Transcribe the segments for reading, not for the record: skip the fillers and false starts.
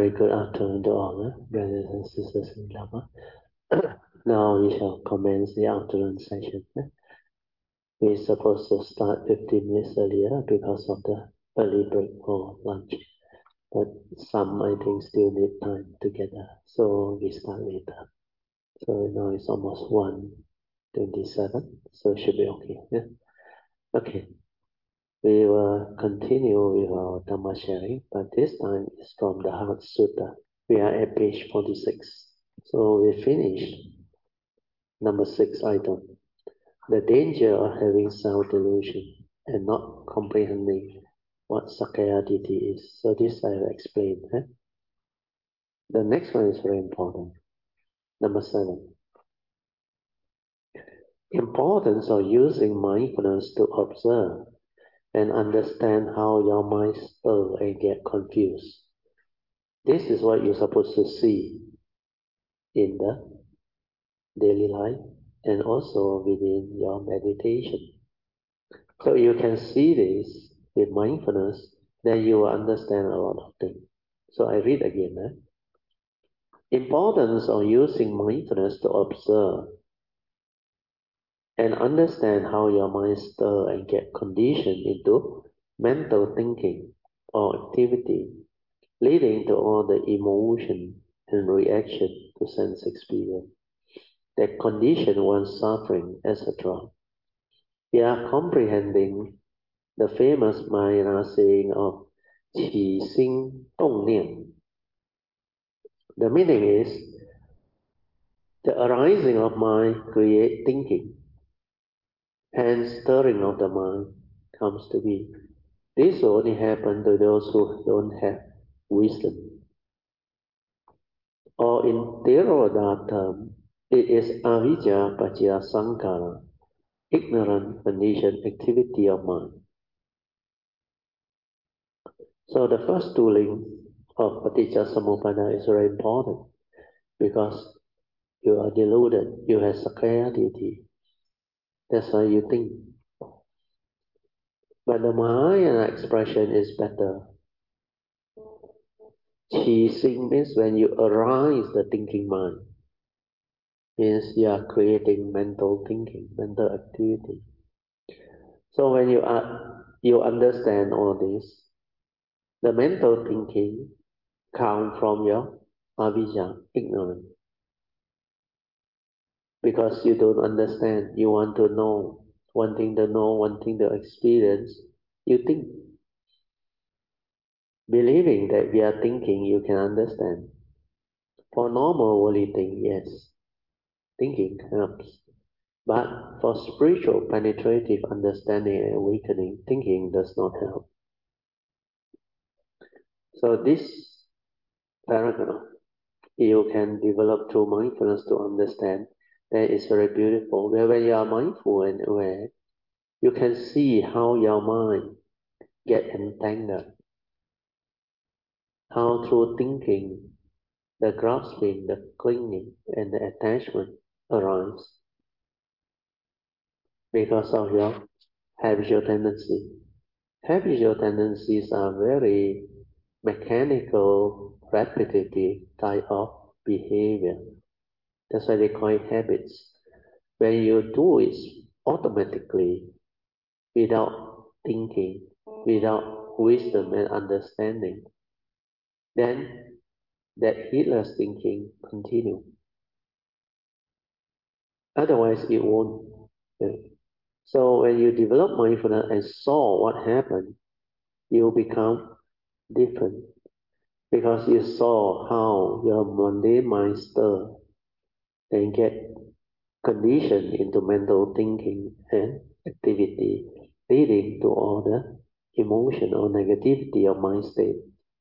Very good afternoon to all, brothers and sisters in Dhamma. Now we shall commence the afternoon session. We're supposed to start 15 minutes earlier because of the early break for lunch. But some, I think, still need time together, so we start later. So now it's almost 1:27, so it should be okay. Yeah? Okay. We will continue with our Dhamma sharing, but this time it's from the Heart Sutta. We are at page 46. So we finished number 6 item. The danger of having self-delusion and not comprehending what Sakaya Ditti is. So this I have explained. The next one is very important. Number 7. Importance of using mindfulness to observe and understand how your mind stir and get confused. This is what you're supposed to see in the daily life and also within your meditation. So you can see this with mindfulness, then you will understand a lot of things. So I read again. Importance of using mindfulness to observe and understand how your mind stir and get conditioned into mental thinking or activity, leading to all the emotion and reaction to sense experience that condition one's suffering, etc. We are comprehending the famous Mahayana saying of Qi Xing Dong Nian. The meaning is the arising of mind create thinking, hence stirring of the mind comes to be. This only happens to those who don't have wisdom. Or in Theravada term, it is avijja paccaya sankhara, ignorant conditioned activity of mind. So the first two links of Paticca Samuppada is very important because you are deluded, you have Sakaya Ditti. That's why you think. But the Mahayana expression is better. Qi Xing means when you arise the thinking mind, means you are creating mental thinking, mental activity. So when you understand all this, the mental thinking comes from your avijja, ignorance. Because you don't understand, you want to know, wanting to experience, you think. Believing that we are thinking, you can understand. For normal worldly thing, yes, thinking helps. But for spiritual penetrative understanding and awakening, thinking does not help. So this paragraph, you can develop through mindfulness to understand that is very beautiful. Where when you are mindful and aware, you can see how your mind get entangled. How through thinking, the grasping, the clinging, and the attachment arise because of your habitual tendency. Habitual tendencies are very mechanical, repetitive type of behavior. That's why they call it habits. When you do it automatically, without thinking, without wisdom and understanding, then that heedless thinking continue. Otherwise, it won't. So when you develop mindfulness and saw what happened, you become different because you saw how your mundane mind stir and get conditioned into mental thinking and activity, leading to all the emotion or negativity of mind state.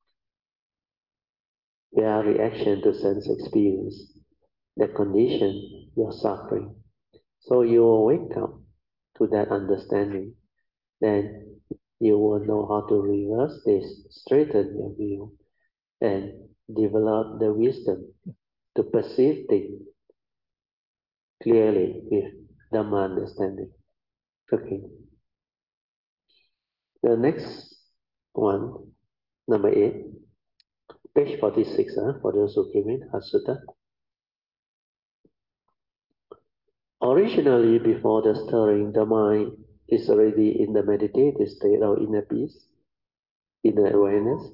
Their reaction to sense experience that condition your suffering. So you will wake up to that understanding, then you will know how to reverse this, straighten your view, and develop the wisdom to perceive things clearly with Dhamma understanding. Okay. The next one, number 8. Page 46, for those who came in, Hatsuta. Originally, before the stirring, the mind is already in the meditative state of inner peace, inner awareness,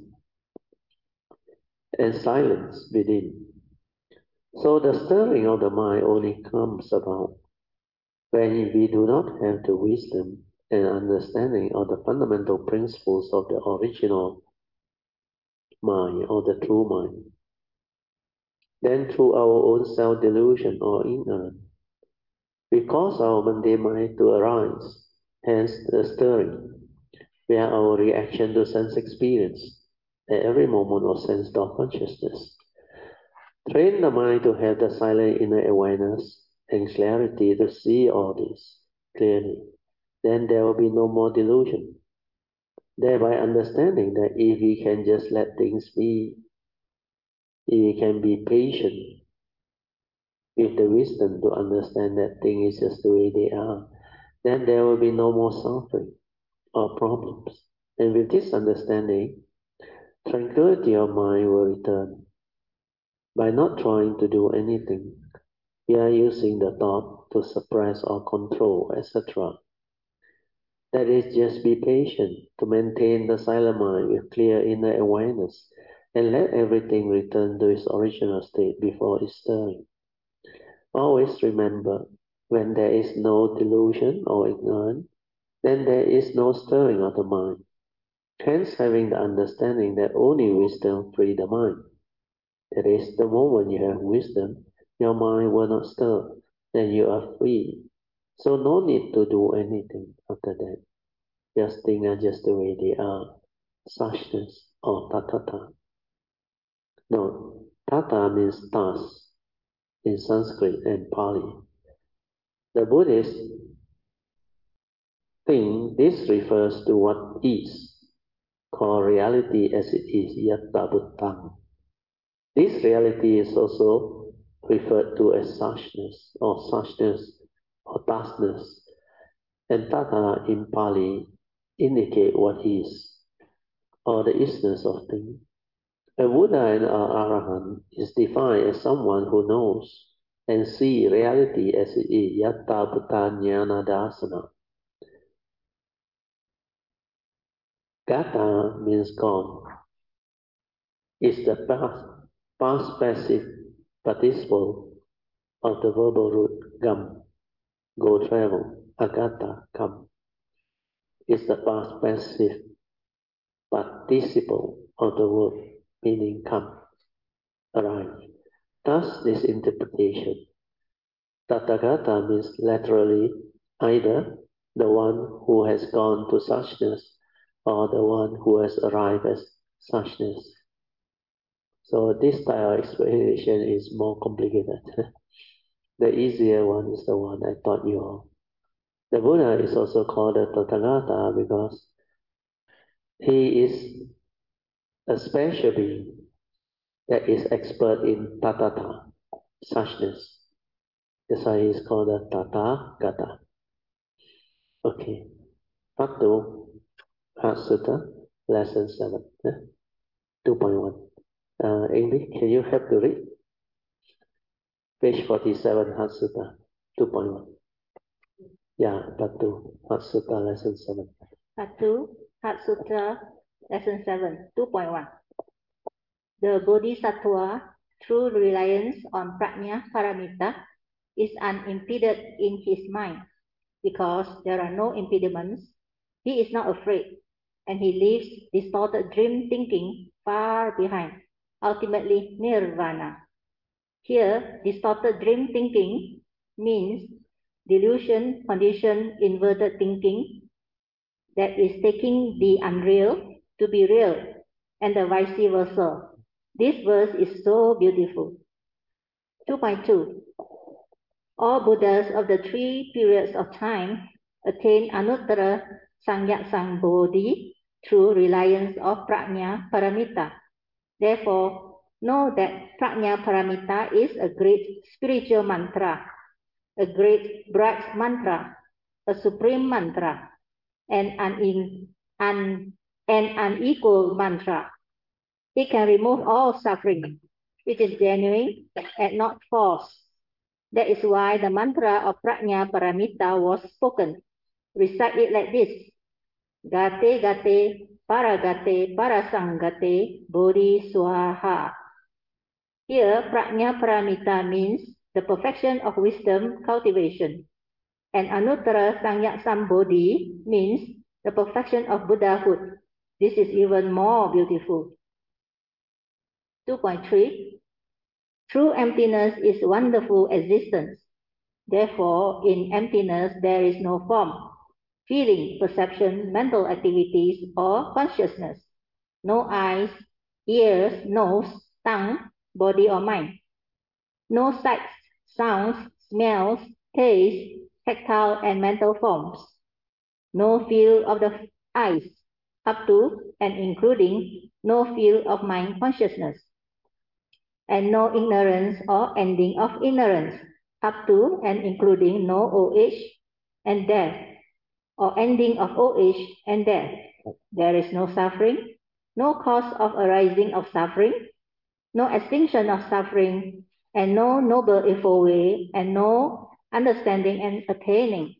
and silence within. So the stirring of the mind only comes about when we do not have the wisdom and understanding of the fundamental principles of the original mind or the true mind. Then through our own self-delusion or ignorance, we cause our mundane mind to arise, hence the stirring, where our reaction to sense experience at every moment of sense thought consciousness. Train the mind to have the silent inner awareness and clarity to see all this clearly. Then there will be no more delusion. Thereby understanding that if we can just let things be, if we can be patient with the wisdom to understand that things is just the way they are, then there will be no more suffering or problems. And with this understanding, tranquility of mind will return. By not trying to do anything, we are using the thought to suppress or control, etc. That is, just be patient to maintain the silent mind with clear inner awareness and let everything return to its original state before its stirring. Always remember, when there is no delusion or ignorance, then there is no stirring of the mind. Hence, having the understanding that only wisdom frees the mind. That is, the moment you have wisdom, your mind will not stir, then you are free. So no need to do anything after that. Just things are just the way they are. Suchness or tathata. No, tata means thus in Sanskrit and Pali. The Buddhists think this refers to what is, called reality as it is, yatta bhutam. This reality is also referred to as suchness or thusness, and tata in Pali indicate what is, or the isness of things. A Buddha and an Arahant is defined as someone who knows and sees reality as it is, yatta bhuta jnana dasana. Gata means gone. Is the past passive participle of the verbal root gam, go travel. Agata, come, is the past passive participle of the verb meaning come, arrive. Thus, this interpretation, Tathagata means literally either the one who has gone to suchness or the one who has arrived at suchness. So this style of explanation is more complicated. The easier one is the one I taught you all. The Buddha is also called the Tathagata because he is a special being that is expert in tathata, suchness. That's why he is called the Tathagata. Okay, part 2, Heart Sutta, lesson 7, 2.1. Amy, can you help to read? Page 47, Heart Sutta, 2.1. Yeah, part 2, Heart Sutta, lesson 7. Part 2, Heart Sutra, lesson 7, 2.1. The Bodhisattva, through reliance on Prajna Paramita, is unimpeded in his mind. Because there are no impediments, he is not afraid, and he leaves distorted dream thinking far behind, ultimately nirvana. Here, distorted dream thinking means delusion, conditioned, inverted thinking that is taking the unreal to be real, and the vice versa. This verse is so beautiful. 2.2. All Buddhas of the 3 periods of time attain Anuttara Samyaksambodhi through reliance of Prajna Paramita. Therefore, know that Prajna Paramita is a great spiritual mantra, a great bright mantra, a supreme mantra, and an unequal mantra. It can remove all suffering, which is genuine and not false. That is why the mantra of Prajna Paramita was spoken. Recite it like this. Gate gate paragate parasangate bodhi swaha. Here, Prajna Paramita means the perfection of wisdom cultivation. And Anuttara Sangyak Sambodhi means the perfection of Buddhahood. This is even more beautiful. 2.3 True emptiness is wonderful existence. Therefore, in emptiness there is no form, feeling, perception, mental activities, or consciousness. No eyes, ears, nose, tongue, body or mind. No sights, sounds, smells, taste, tactile and mental forms. No feel of the eyes, up to and including no feel of mind consciousness. And no ignorance or ending of ignorance, up to and including no old age and death, or ending of old age and death. There is no suffering, no cause of arising of suffering, no extinction of suffering, and no noble evil way, and no understanding and attaining.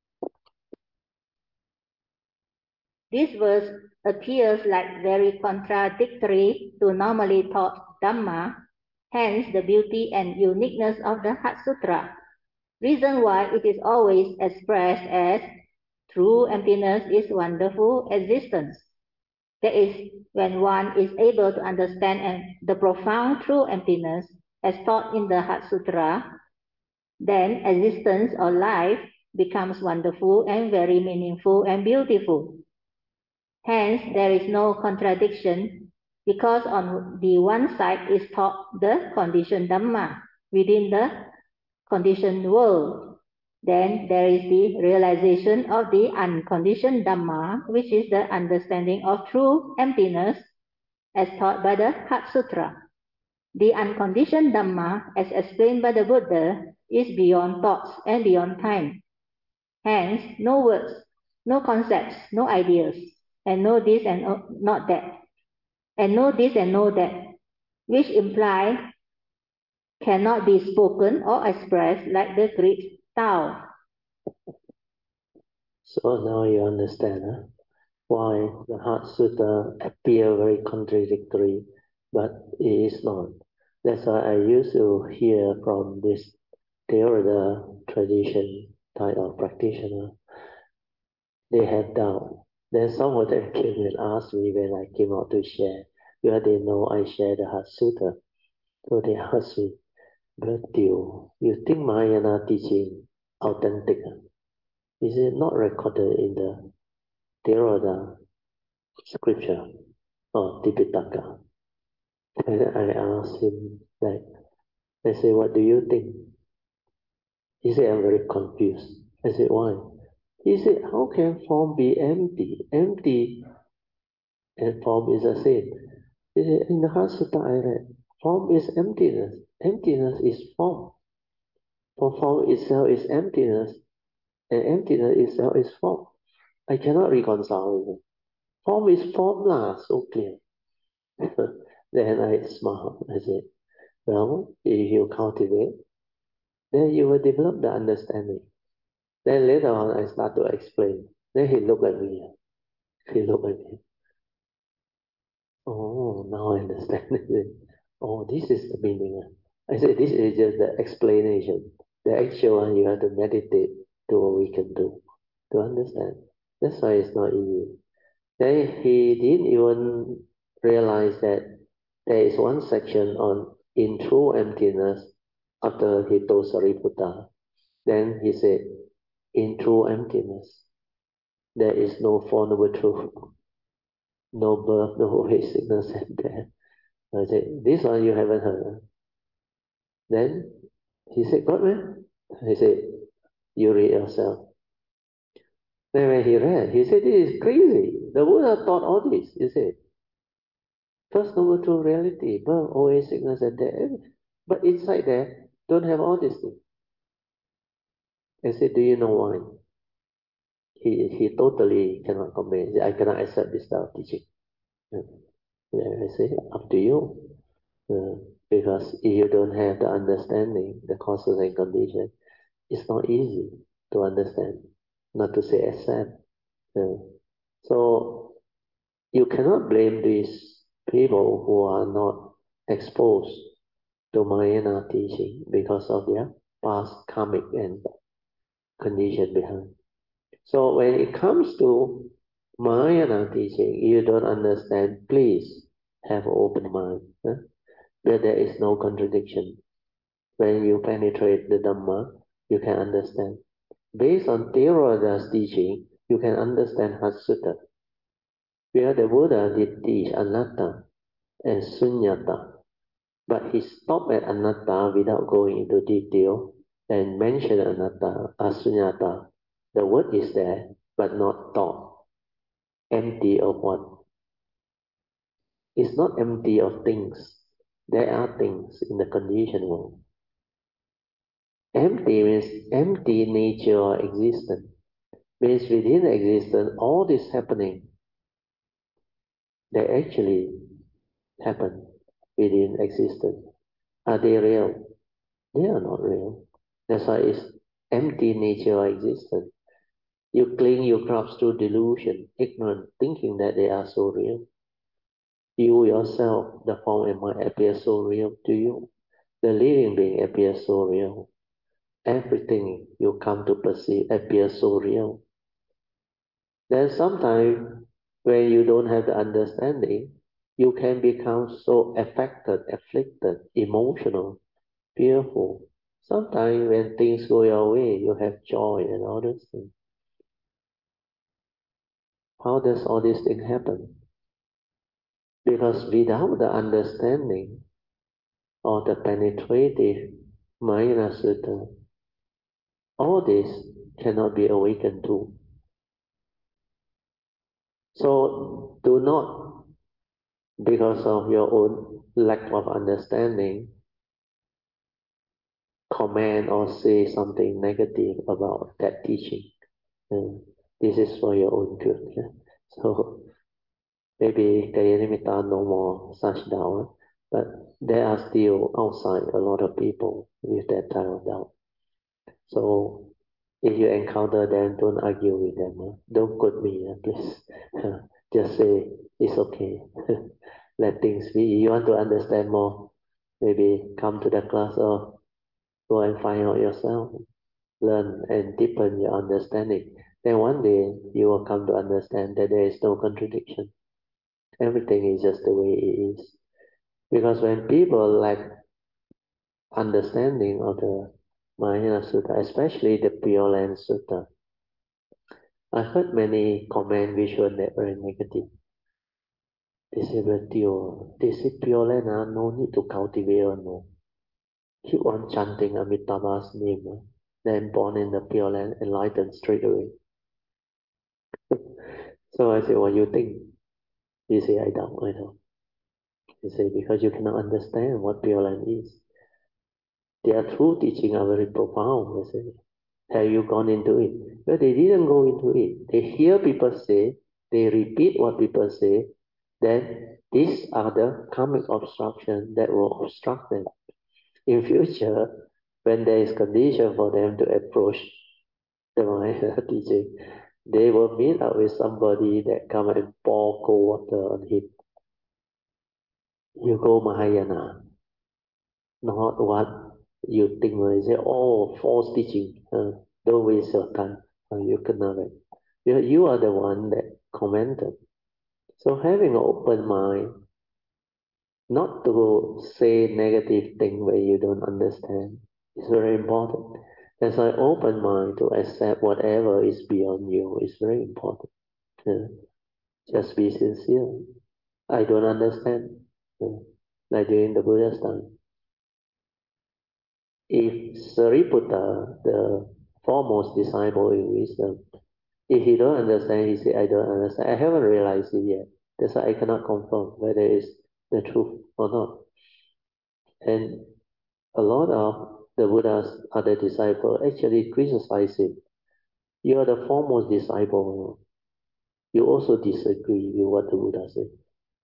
This verse appears like very contradictory to normally taught Dhamma, hence the beauty and uniqueness of the Heart Sutra. Reason why it is always expressed as true emptiness is wonderful existence. That is, when one is able to understand the profound true emptiness as taught in the Heart Sutra, then existence or life becomes wonderful and very meaningful and beautiful. Hence, there is no contradiction because on the one side is taught the conditioned Dhamma within the conditioned world. Then there is the realization of the unconditioned Dhamma, which is the understanding of true emptiness as taught by the Heart Sutra. The unconditioned Dhamma, as explained by the Buddha, is beyond thoughts and beyond time. Hence, no words, no concepts, no ideas, and no this and not that, and no this and no that, which imply cannot be spoken or expressed like the Greek Tao. So now you understand why the Heart Sutta appear very contradictory, but it is not. That's why I used to hear from this Theravada tradition type of practitioner. They had doubt. Then some of them came and asked me when I came out to share, because they know I share the Heart Sutta. So they asked me, Brother Teo, you think Mahayana teaching authentic? Is it not recorded in the Theravada scripture or Tipitaka? And I asked him, like, I said, what do you think? He said, I'm very confused. I said, why? He said, how can form be empty? Empty and form is the same. He said, in the Heart Sutta I read, form is emptiness. Emptiness is form. For form itself is emptiness, and emptiness itself is form. I cannot reconcile with it. Form is form lah, so clear. Then I smiled. I said, well, if you cultivate, then you will develop the understanding. Then later on, I start to explain. Then he looked at me. He looked at me. Oh, now I understand it. Oh, this is the meaning. I said, this is just the explanation. The actual one, you have to meditate to what we can do to understand. That's why it's not easy. Then he didn't even realize that there is one section on in true emptiness after he told Sariputta. Then he said, in true emptiness, there is no Four Noble Truth, no birth, no age, sickness, and death. I said, this one you haven't heard. Then he said, God, man. He said, you read yourself. Then when he read, he said, this is crazy. The Buddha taught all this. He said, first Noble Truth reality, birth, old age, sickness, and death. But inside there, don't have all these things. I said, do you know why? He totally cannot comment. I cannot accept this style of teaching. I say, up to you. Because if you don't have the understanding, the causes and conditions, it's not easy to understand, not to say accept. So you cannot blame these people who are not exposed to Mahayana teaching because of their past karmic and condition behind. So when it comes to Mahayana teaching, you don't understand, please have an open mind. Where there is no contradiction. When you penetrate the Dhamma, you can understand. Based on Theravada's teaching, you can understand Hatsuta, where the Buddha did teach anatta and sunyata, but he stopped at anatta without going into detail and mentioned anatta, asunyata. The word is there, but not taught. Empty of what? It's not empty of things. There are things in the conditioned world. Empty means empty nature or existence. Means within existence, all this happening, they actually happen within existence. Are they real? They are not real. That's why it's empty nature or existence. You cling your crops to delusion, ignorant, thinking that they are so real. You yourself, the form and mind appear so real to you. The living being appears so real. Everything you come to perceive appears so real. Then sometimes when you don't have the understanding, you can become so affected, afflicted, emotional, fearful. Sometimes when things go your way, you have joy and all those things. How does all these things happen? Because without the understanding or the penetrative Mahayana Sutta, all this cannot be awakened to. So do not, because of your own lack of understanding, comment or say something negative about that teaching. This is for your own good. Yeah? So maybe Kaya no more such doubt, but there are still outside a lot of people with that type of doubt. So if you encounter them, don't argue with them. Don't quote me, please. Just say it's okay. Let things be. You want to understand more, maybe come to the class or go and find out yourself. Learn and deepen your understanding. Then one day you will come to understand that there is no contradiction. Everything is just the way it is. Because when people lack understanding of the Mahayana Sutta, especially the Pure Land Sutta, I heard many comments which were very negative. They say, they say Pure Land, no need to cultivate or no. Keep on chanting Amitabha's name, then born in the Pure Land, enlightened straight away. So I say, what do you think? He say, I don't. He say, because you cannot understand what Pure Land is. Their true teaching are very profound. They say, have you gone into it? But they didn't go into it. They hear people say, they repeat what people say, then these are the karmic obstruction that will obstruct them. In future, when there is condition for them to approach the Mahayana teaching, they will meet up with somebody that come and pour cold water on him. You go Mahayana, not what you think. You say, oh, false teaching. Don't waste your time. You cannot. You are the one that commented. So having an open mind, not to say negative thing where you don't understand, is very important. That's why open mind to accept whatever is beyond you is very important. Just be sincere. I don't understand. Like during the Buddha's time. If Sariputta, the foremost disciple in wisdom, if he don't understand, he say, I don't understand. I haven't realized it yet. That's why I cannot confirm whether it's the truth or not. And a lot of the Buddha's other disciples actually criticize him. You are the foremost disciple. You also disagree with what the Buddha said.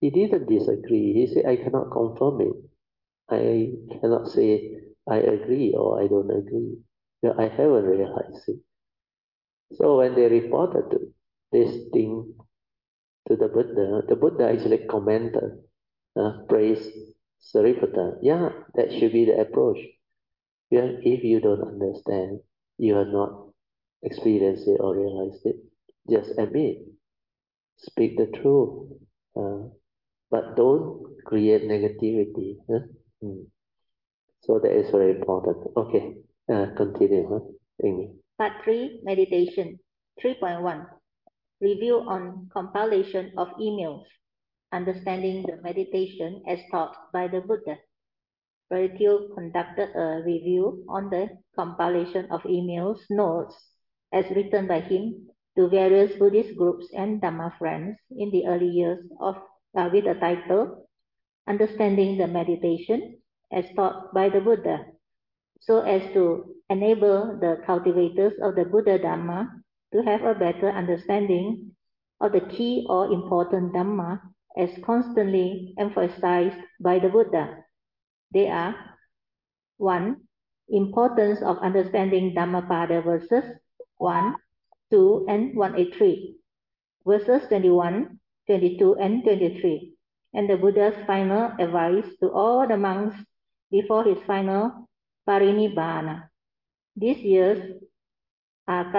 He didn't disagree. He said, I cannot confirm it. I cannot say I agree or I don't agree. But I haven't realized it. So when they reported this thing to the Buddha actually commented, praised Sariputta. Yeah, that should be the approach. Yeah, if you don't understand, you are not experienced it or realized it, just admit, speak the truth, but don't create negativity. Huh? Mm. So that is very important. Okay, continue, huh? Amy. Part 3, Meditation. 3.1, Review on compilation of emails. Understanding the meditation as taught by the Buddha. Veritio conducted a review on the compilation of emails notes as written by him to various Buddhist groups and Dhamma friends in the early years of with the title Understanding the Meditation as taught by the Buddha, so as to enable the cultivators of the Buddha Dhamma to have a better understanding of the key or important Dhamma as constantly emphasized by the Buddha. They are 1. Importance of understanding Dhammapada verses 1, 2, and 183, verses 21, 22, and 23, and the Buddha's final advice to all the monks before his final parinibbana. These verses are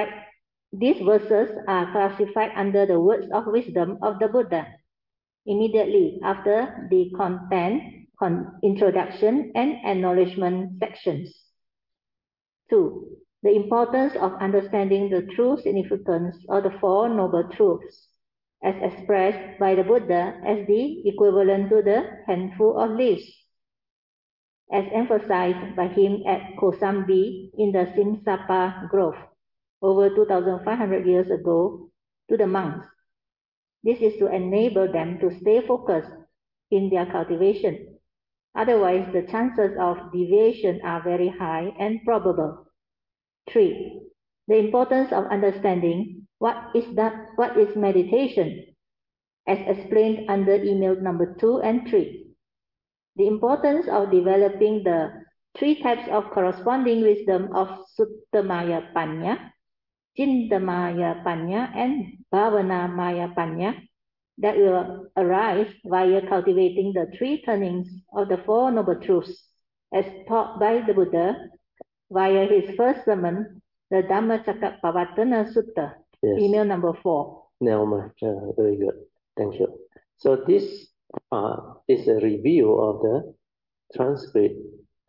classified under the words of wisdom of the Buddha. Immediately after the content, introduction, and acknowledgement sections. 2. The importance of understanding the true significance of the Four Noble Truths, as expressed by the Buddha as the equivalent to the handful of leaves, as emphasized by him at Kosambi in the Simsapa Grove, over 2,500 years ago, to the monks. This is to enable them to stay focused in their cultivation. Otherwise, the chances of deviation are very high and probable. 3. The importance of understanding what is meditation, as explained under email number 2 and 3. The importance of developing the 3 types of corresponding wisdom of Suttamaya Panya, Chintamaya Panya, and Bhavanamaya Panya that will arise via cultivating the 3 turnings of the Four Noble Truths as taught by the Buddha via his first sermon, the Dhammacakkappavattana Sutta, yes. Email number 4. Now, very good. Thank you. So this is a review of the transcript,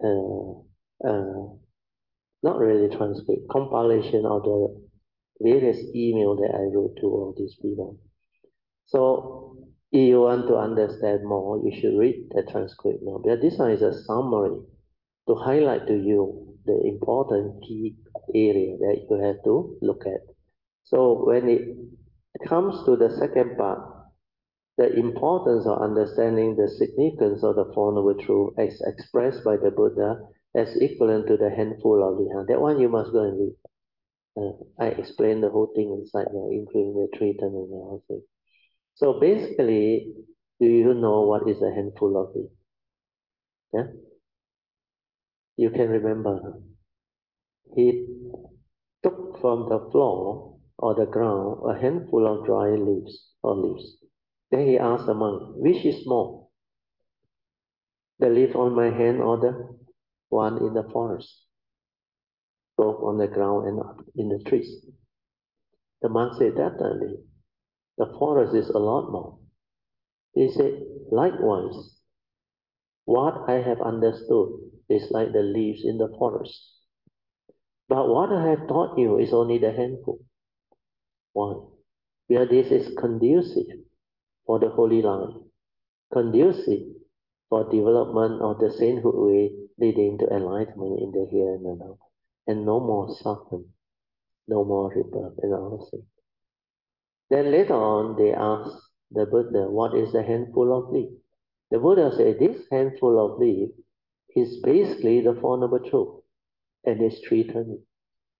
not really transcript, compilation of the various email that I wrote to all these people. So if you want to understand more, you should read the transcript now. But this one is a summary to highlight to you the important key area that you have to look at. So when it comes to the second part, the importance of understanding the significance of the Four Noble Truths as expressed by the Buddha as equivalent to the handful of the hand. That one you must go and read. I explained the whole thing inside there, including the 3 turning and all things. So basically, do you know what is a handful of it? Yeah? You can remember. He took from the floor or the ground a handful of dry leaves or leaves. Then he asked the monk, which is more? The leaf on my hand or the one in the forest? Both on the ground and in the trees. The monk said, definitely. The forest is a lot more. He said, likewise, what I have understood is like the leaves in the forest. But what I have taught you is only the handful. Why? Because this is conducive for the holy life, conducive for development of the sainthood way leading to enlightenment in the here and the now, and no more suffering, no more rebirth, and all things. Then later on, they asked the Buddha, what is a handful of leaf? The Buddha said, this handful of leaf is basically the Four Noble Truths and its 3 turnings.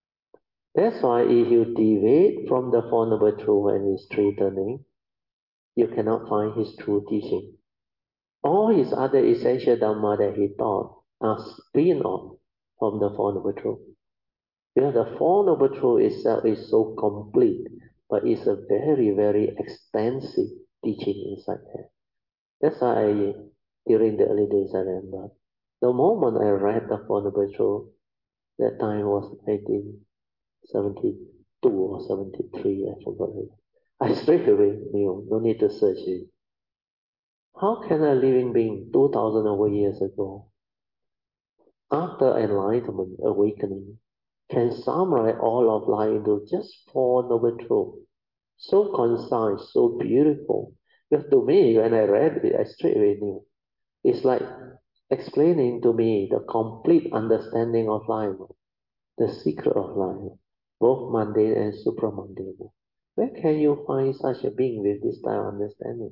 That's why if you deviate from the Four Noble Truths and its 3 turnings, you cannot find his true teaching. All his other essential Dhamma that he taught are spin-off from the Four Noble Truths. Because the Four Noble Truths itself is so complete, but it's a very, very extensive teaching inside there. That's why during the early days I remember, the moment I read the Four Noble Truths, that time was 1972 or 73, I forgot it. I straight away knew, no need to search it. How can a living being 2000 over years ago, after enlightenment, awakening, can summarize all of life into just Four Noble Truths? So concise, so beautiful. Because to me, when I read it, I straight away knew. It's like explaining to me the complete understanding of life, the secret of life, both mundane and supramundane. Where can you find such a being with this type of understanding?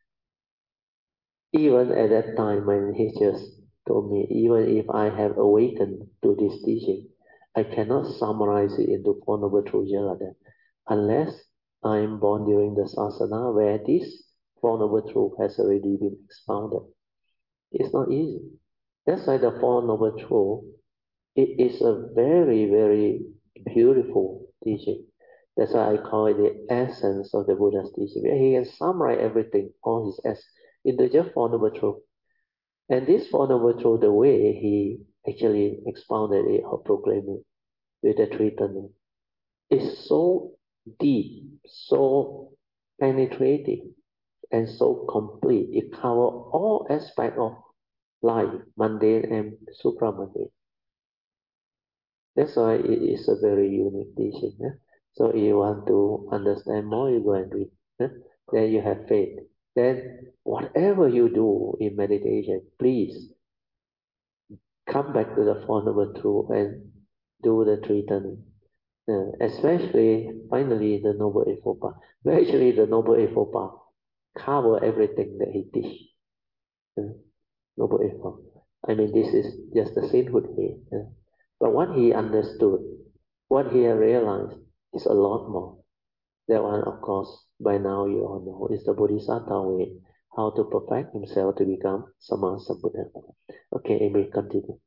Even at that time when he just told me, even if I have awakened to this teaching, I cannot summarize it into Four Noble Truths like that, unless I am born during the sasana where this Four Noble Truths has already been expounded. It's not easy. That's why the Four Noble Truths, it is a very, very beautiful teaching. That's why I call it the essence of the Buddha's teaching. He can summarize everything, all his essence, into just Four Noble Truths. And this Four Noble Truths, the way he actually expounded it or proclaimed it with the three turning, is so deep, so penetrating, and so complete. It covers all aspects of life, mundane and supramundane. That's why it is a very unique teaching. So if you want to understand more, you go and read. Then you have faith. Then whatever you do in meditation, please come back to the Four Noble Truths and do the three turning. Especially, finally, the Noble Eightfold Path. Actually, the Noble Eightfold Path cover everything that he teach. Noble Eightfold. I mean, this is just the sainthood way. But what he understood, what he realized, is a lot more. That one, of course, by now you all know, is the Bodhisattva way, how to perfect himself to become Sammasambuddha. Okay, Amy, continue.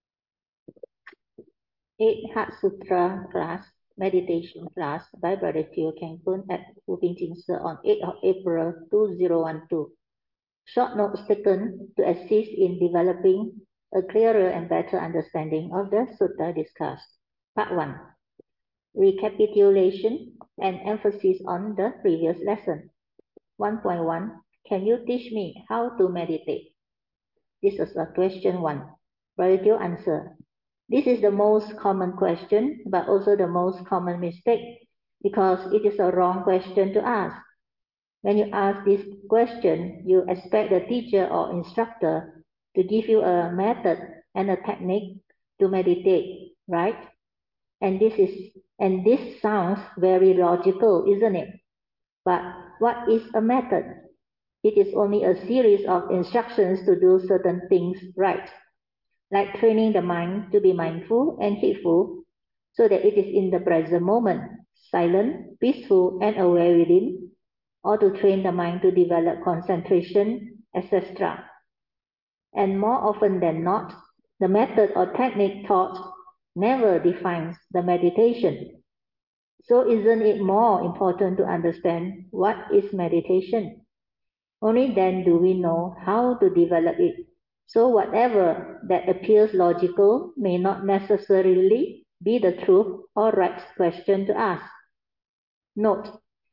8 Heart Sutra class, meditation class by Brother Phil Kangpun at Upin Jingse on 8th of April 2012. Short notes taken to assist in developing a clearer and better understanding of the sutta discussed. Part 1. Recapitulation and emphasis on the previous lesson. 1.1. Can you teach me how to meditate? This is a question 1. Brother Phil answer. This is the most common question, but also the most common mistake, because it is a wrong question to ask. When you ask this question, you expect the teacher or instructor to give you a method and a technique to meditate, right? And this sounds very logical, isn't it? But what is a method? It is only a series of instructions to do certain things right, like training the mind to be mindful and heedful, so that it is in the present moment, silent, peaceful, and aware within, or to train the mind to develop concentration, etc. And more often than not, the method or technique taught never defines the meditation. So isn't it more important to understand what is meditation? Only then do we know how to develop it. So whatever that appears logical may not necessarily be the truth or right question to ask. Note,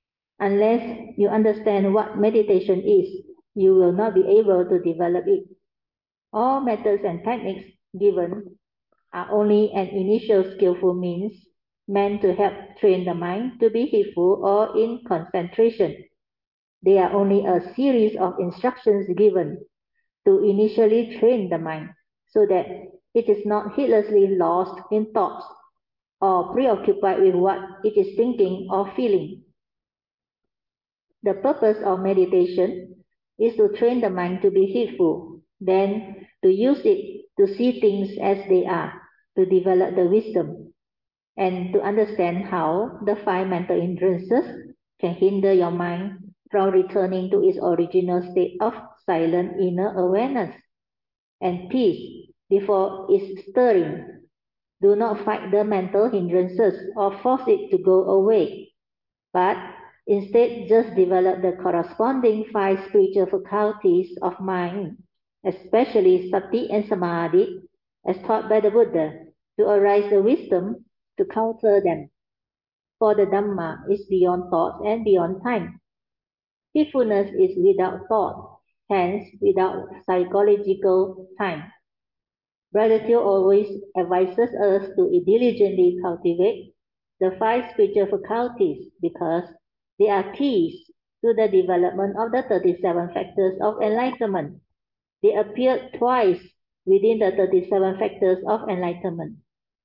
unless you understand what meditation is, you will not be able to develop it. All methods and techniques given are only an initial skillful means meant to help train the mind to be heedful or in concentration. They are only a series of instructions given to initially train the mind so that it is not heedlessly lost in thoughts or preoccupied with what it is thinking or feeling. The purpose of meditation is to train the mind to be heedful, then to use it to see things as they are, to develop the wisdom, and to understand how the 5 mental hindrances can hinder your mind from returning to its original state of silent inner awareness and peace before its stirring. Do not fight the mental hindrances or force it to go away, but instead just develop the corresponding 5 spiritual faculties of mind, especially sati and samadhi, as taught by the Buddha, to arise the wisdom to counter them. For the Dhamma is beyond thought and beyond time. Peacefulness is without thought, hence without psychological time. Brother Teo always advises us to diligently cultivate the 5 spiritual faculties because they are keys to the development of the 37 factors of enlightenment. They appeared twice within the 37 factors of enlightenment.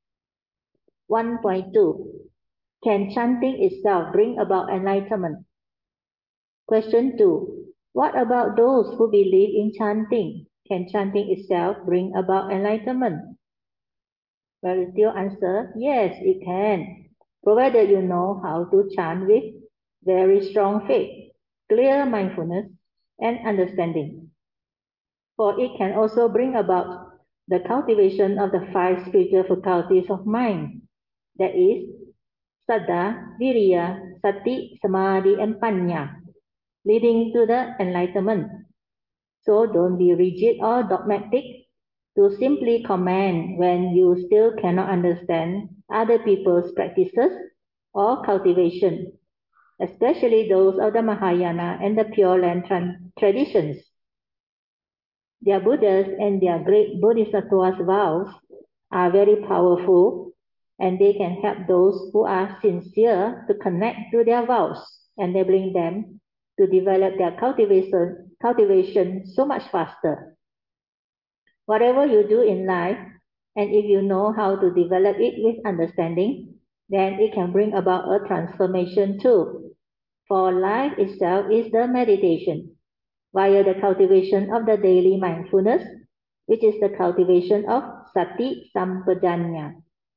1.2. Can chanting itself bring about enlightenment? Question 2. What about those who believe in chanting? Can chanting itself bring about enlightenment? Brother Teo answer, yes, it can, provided you know how to chant with very strong faith, clear mindfulness, and understanding. For it can also bring about the cultivation of the 5 spiritual faculties of mind, that is, Saddha, Viriya, Sati, Samadhi, and Panya, leading to the enlightenment. So don't be rigid or dogmatic to simply comment when you still cannot understand other people's practices or cultivation, especially those of the Mahayana and the Pure Land traditions. Their Buddhas and their great Bodhisattvas vows are very powerful, and they can help those who are sincere to connect to their vows, enabling them to develop their cultivation so much faster. Whatever you do in life, and if you know how to develop it with understanding, then it can bring about a transformation too. For life itself is the meditation, via the cultivation of the daily mindfulness, which is the cultivation of Sati Sampajanya.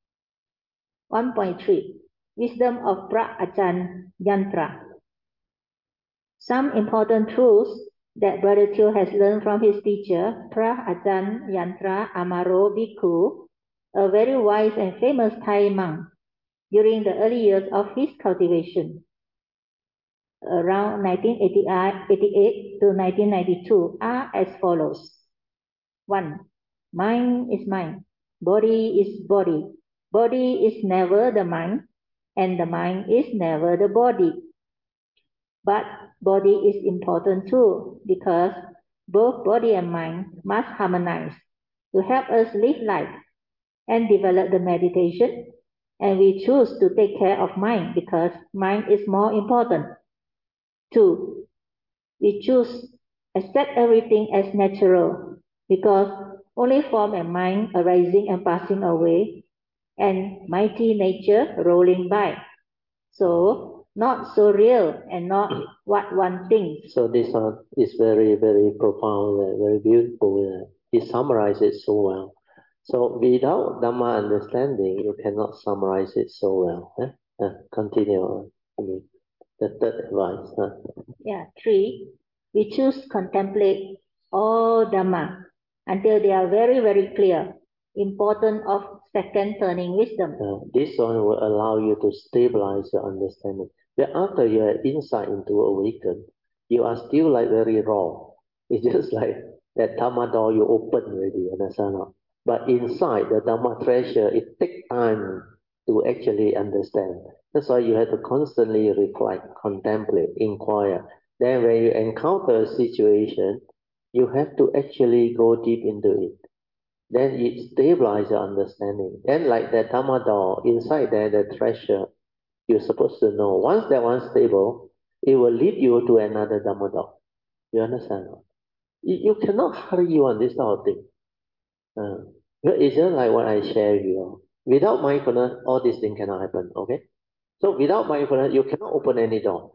1.3. Wisdom of Pra Ajahn Yantra. Some important truths that Brother Teo has learned from his teacher, Pra Ajahn Yantra Amaro Bhikkhu, a very wise and famous Thai monk, during the early years of his cultivation, around 1988 to 1992, are as follows. 1. Mind is mind. Body is body. Body is never the mind, and the mind is never the body. But body is important too, because both body and mind must harmonize to help us live life and develop the meditation. And we choose to take care of mind because mind is more important. 2. We choose accept everything as natural because only form and mind arising and passing away, and mighty nature rolling by. So not so real and not what one thinks. So this one is very, very profound, very beautiful. He summarized it so well. So without Dhamma understanding, you cannot summarize it so well. Continue on. The third advice. 3. We choose contemplate all Dhamma until they are very, very clear. Importance of second turning wisdom. This one will allow you to stabilize your understanding. But after you have insight into awaken, you are still like very raw. It's just like that Dhamma door you open already, understand? But inside the Dhamma treasure, it takes time to actually understand. That's why you have to constantly reflect, contemplate, inquire. Then when you encounter a situation, you have to actually go deep into it. Then it stabilizes your understanding. Then like that Dhamma door, inside there, the treasure, you're supposed to know. Once that one's stable, it will lead you to another Dhamma door. You understand? You cannot hurry on this sort of thing. It's just like what I share with you. Without mindfulness, all these things cannot happen, okay? So without mindfulness, you cannot open any door.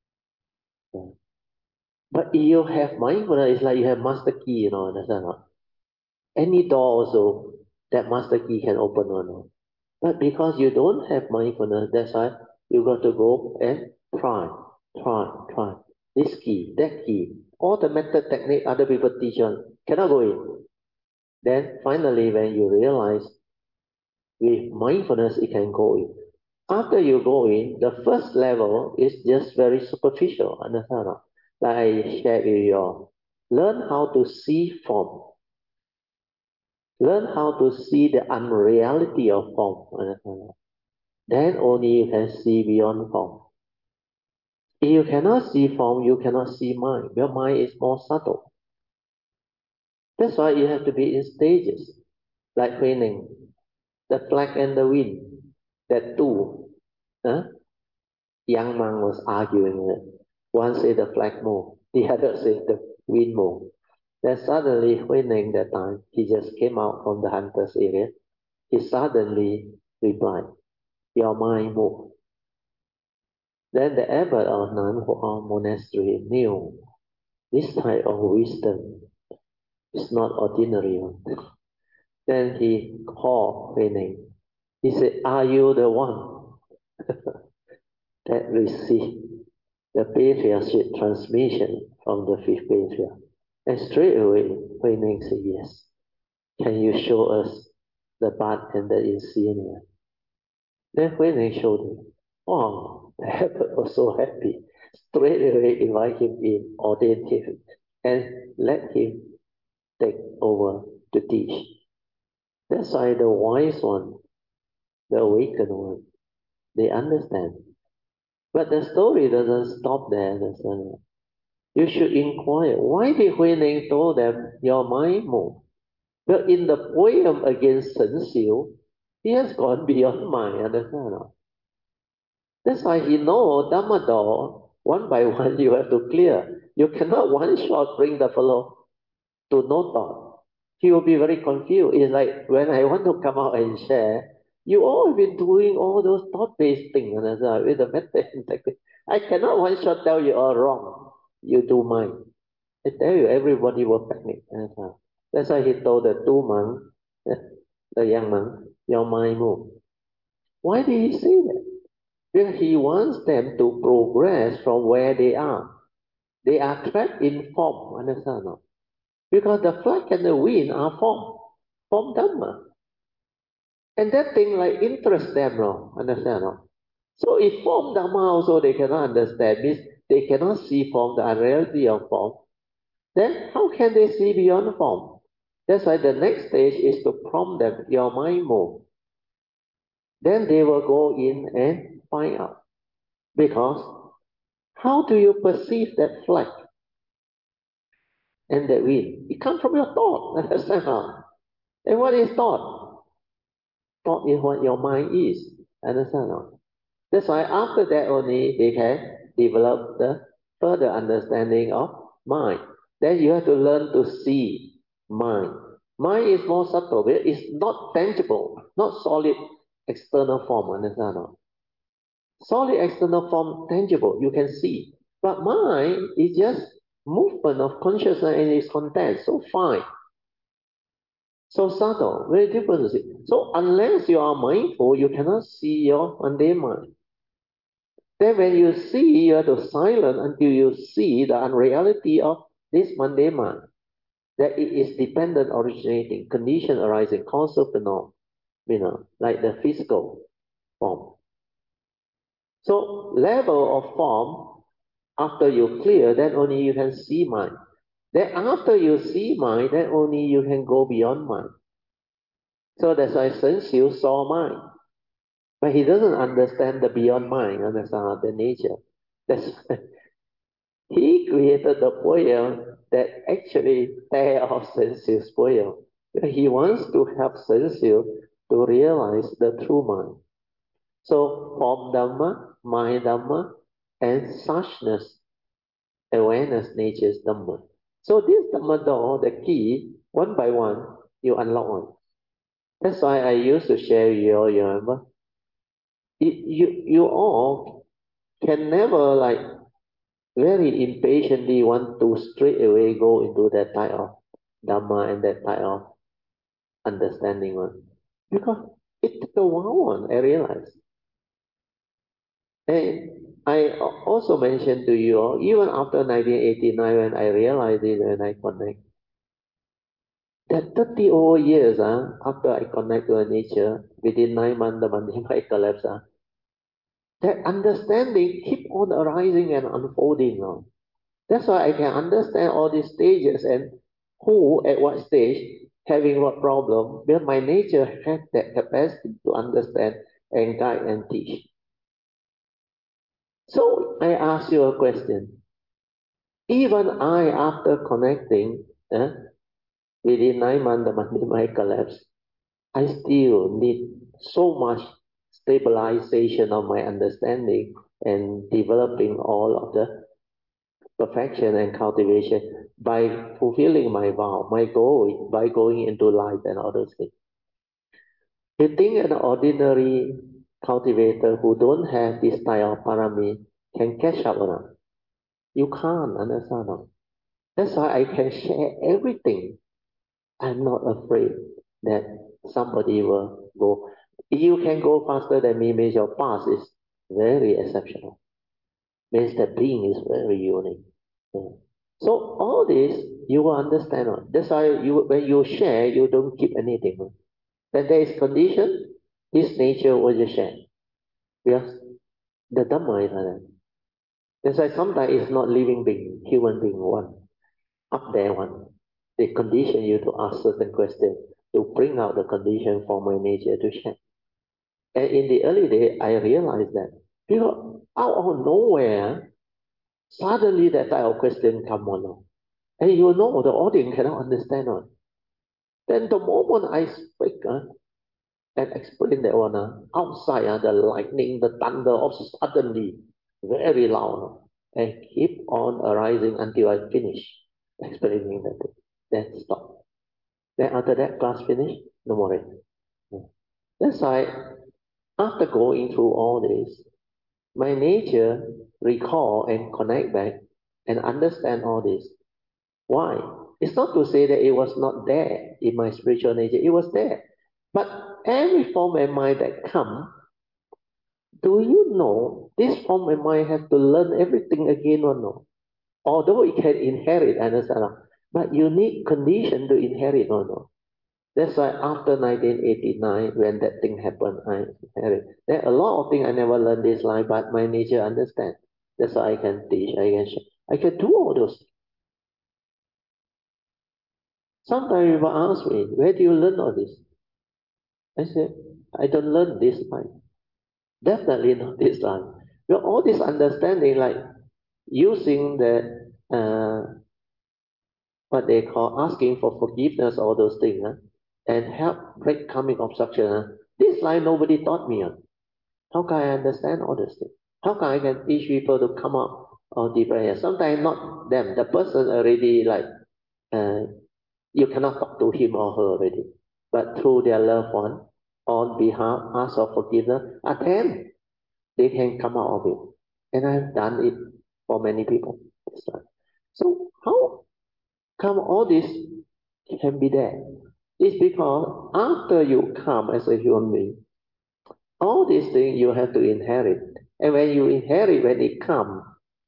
But if you have mindfulness, it's like you have master key, understand? Any door also, that master key can open or not. But because you don't have mindfulness, that's why you got to go and try. this key, that key, all the method technique other people teach on, cannot go in. Then finally, when you realize with mindfulness, it can go in. After you go in, the first level is just very superficial, understand? Like I shared with you all. Learn how to see form. Learn how to see the unreality of form, understand? Then only you can see beyond form. If you cannot see form, you cannot see mind. Your mind is more subtle. That's why you have to be in stages, like Huining, the flag and the wind, that two. Huh? Young man was arguing it. One said the flag moved, the other said the wind moved. Then suddenly, Huining that time, he just came out from the hunter's area. He suddenly replied, "Your mind moved." Then the abbot of Nanhua monastery knew this type of wisdom is not ordinary one. Then he called Huining. He said, "Are you the one that received the patriarchate transmission from the fifth patriarch?" And straight away, Huining said, "Yes. Can you show us the bud and the insignia?" Then Huining showed him. Oh, the abbot was so happy. Straight away invite him in, ordain him, and let him take over to teach. That's why the wise one, the awakened one, they understand. But the story doesn't stop there, understand? You should inquire, why did Huining told them, your mind moved? Well, in the poem against Shen Xiu, he has gone beyond mind, understand? That's why he knows Dhamma door, one by one you have to clear. You cannot one shot bring the fellow to no thought. He will be very confused. It's like when I want to come out and share, you all have been doing all those thought-based things with the method and technique. I cannot one shot tell you all wrong. You do mine. I tell you, everybody will panic. That's why he told the two monks, the young monk, your mind move. Why did he say that? Because he wants them to progress from where they are. They are trapped in form, understand? Because the flag and the wind are form Dhamma. And that thing like interest them, no? Understand? No? So if form Dhamma also they cannot understand, means they cannot see form, the unreality of form, then how can they see beyond form? That's why the next stage is to prompt them, your mind move. Then they will go in and find out. Because how do you perceive that flag and that wind? It comes from your thought. Understand? And what is thought? Thought is what your mind is. Understand? That's why after that only they can develop the further understanding of mind. Then you have to learn to see mind. Mind is more subtle. It's not tangible, not solid external form. Understand? Solid external form, tangible, you can see. But mind is just movement of consciousness and its content, so fine. So subtle, very difficult to see. So unless you are mindful, you cannot see your mundane mind. Then when you see, you have to silence until you see the unreality of this mundane mind. That it is dependent originating, condition arising, causal phenomena, like the physical form. So level of form, after you clear, then only you can see mind. Then after you see mind, then only you can go beyond mind. So that's why Shen Xiu saw mind. But he doesn't understand the beyond mind, understand the nature. That's why he created the poem that actually tear off Shen Xiu's poem. He wants to help Shen Xiu to realize the true mind. So form Dhamma, mind Dhamma, and suchness, awareness, nature's Dhamma. So this Dhamma door, the key, one by one, you unlock one. That's why I used to share with you all, you remember? You all can never like very impatiently want to straight away go into that type of Dhamma and that type of understanding one. Because it took a while one, I realized. And I also mentioned to you, even after 1989, when I realized it, when I connect, that 30 over years after I connect to nature, within 9 months, the money might collapse. That understanding keep on arising and unfolding. That's why I can understand all these stages and who at what stage having what problem, because my nature has that capacity to understand and guide and teach. So I ask you a question. Even I, after connecting, within 9 months, the money might collapse. I still need so much stabilization of my understanding and developing all of the perfection and cultivation by fulfilling my vow, my goal, by going into life and other things. You think an ordinary cultivator who don't have this style of parami can catch up or not? You can't, understand? That's why I can share everything. I'm not afraid that somebody will go. You can go faster than me means your past is very exceptional. Means that being is very unique. Yeah. So all this you will understand. That's why when you share, you don't keep anything. When there is condition, this nature will just share. Because the Dhamma is like that. That's why sometimes it's not living being, human being one. Up there one. They condition you to ask certain questions to bring out the condition for my nature to share. And in the early day, I realized that because out of nowhere, suddenly that type of question come on. And you know the audience cannot understand one. Then the moment I speak and explain that one, outside the lightning, the thunder, also suddenly very loud and keep on arising until I finish explaining that thing. Then stop. Then after that class finish, no more. That's why after going through all this, my nature recall and connect back and understand all this. Why? It's not to say that it was not there in my spiritual nature. It was there. But every form and mind that come, do you know this form and mind have to learn everything again or no? Although it can inherit, understand? But you need condition to inherit or no? That's why after 1989, when that thing happened, I inherit. There are a lot of things I never learned this life, but my nature understand. That's why I can teach, I can share. I can do all those. Sometimes people ask me, where do you learn all this? I said, I don't learn this life. Definitely not this life. Well, all this understanding, like using the what they call asking for forgiveness, all those things, and help break karmic obstruction. This life nobody taught me. How can I understand all those things? How can I can teach people to come up of different? Sometimes not them. The person already like uh, you cannot talk to him or her already, but through their loved one, on behalf, ask for forgiveness, attempt, they can come out of it. And I've done it for many people. So how come all this can be there? It's because after you come as a human being, all these things you have to inherit. And when you inherit, when it comes,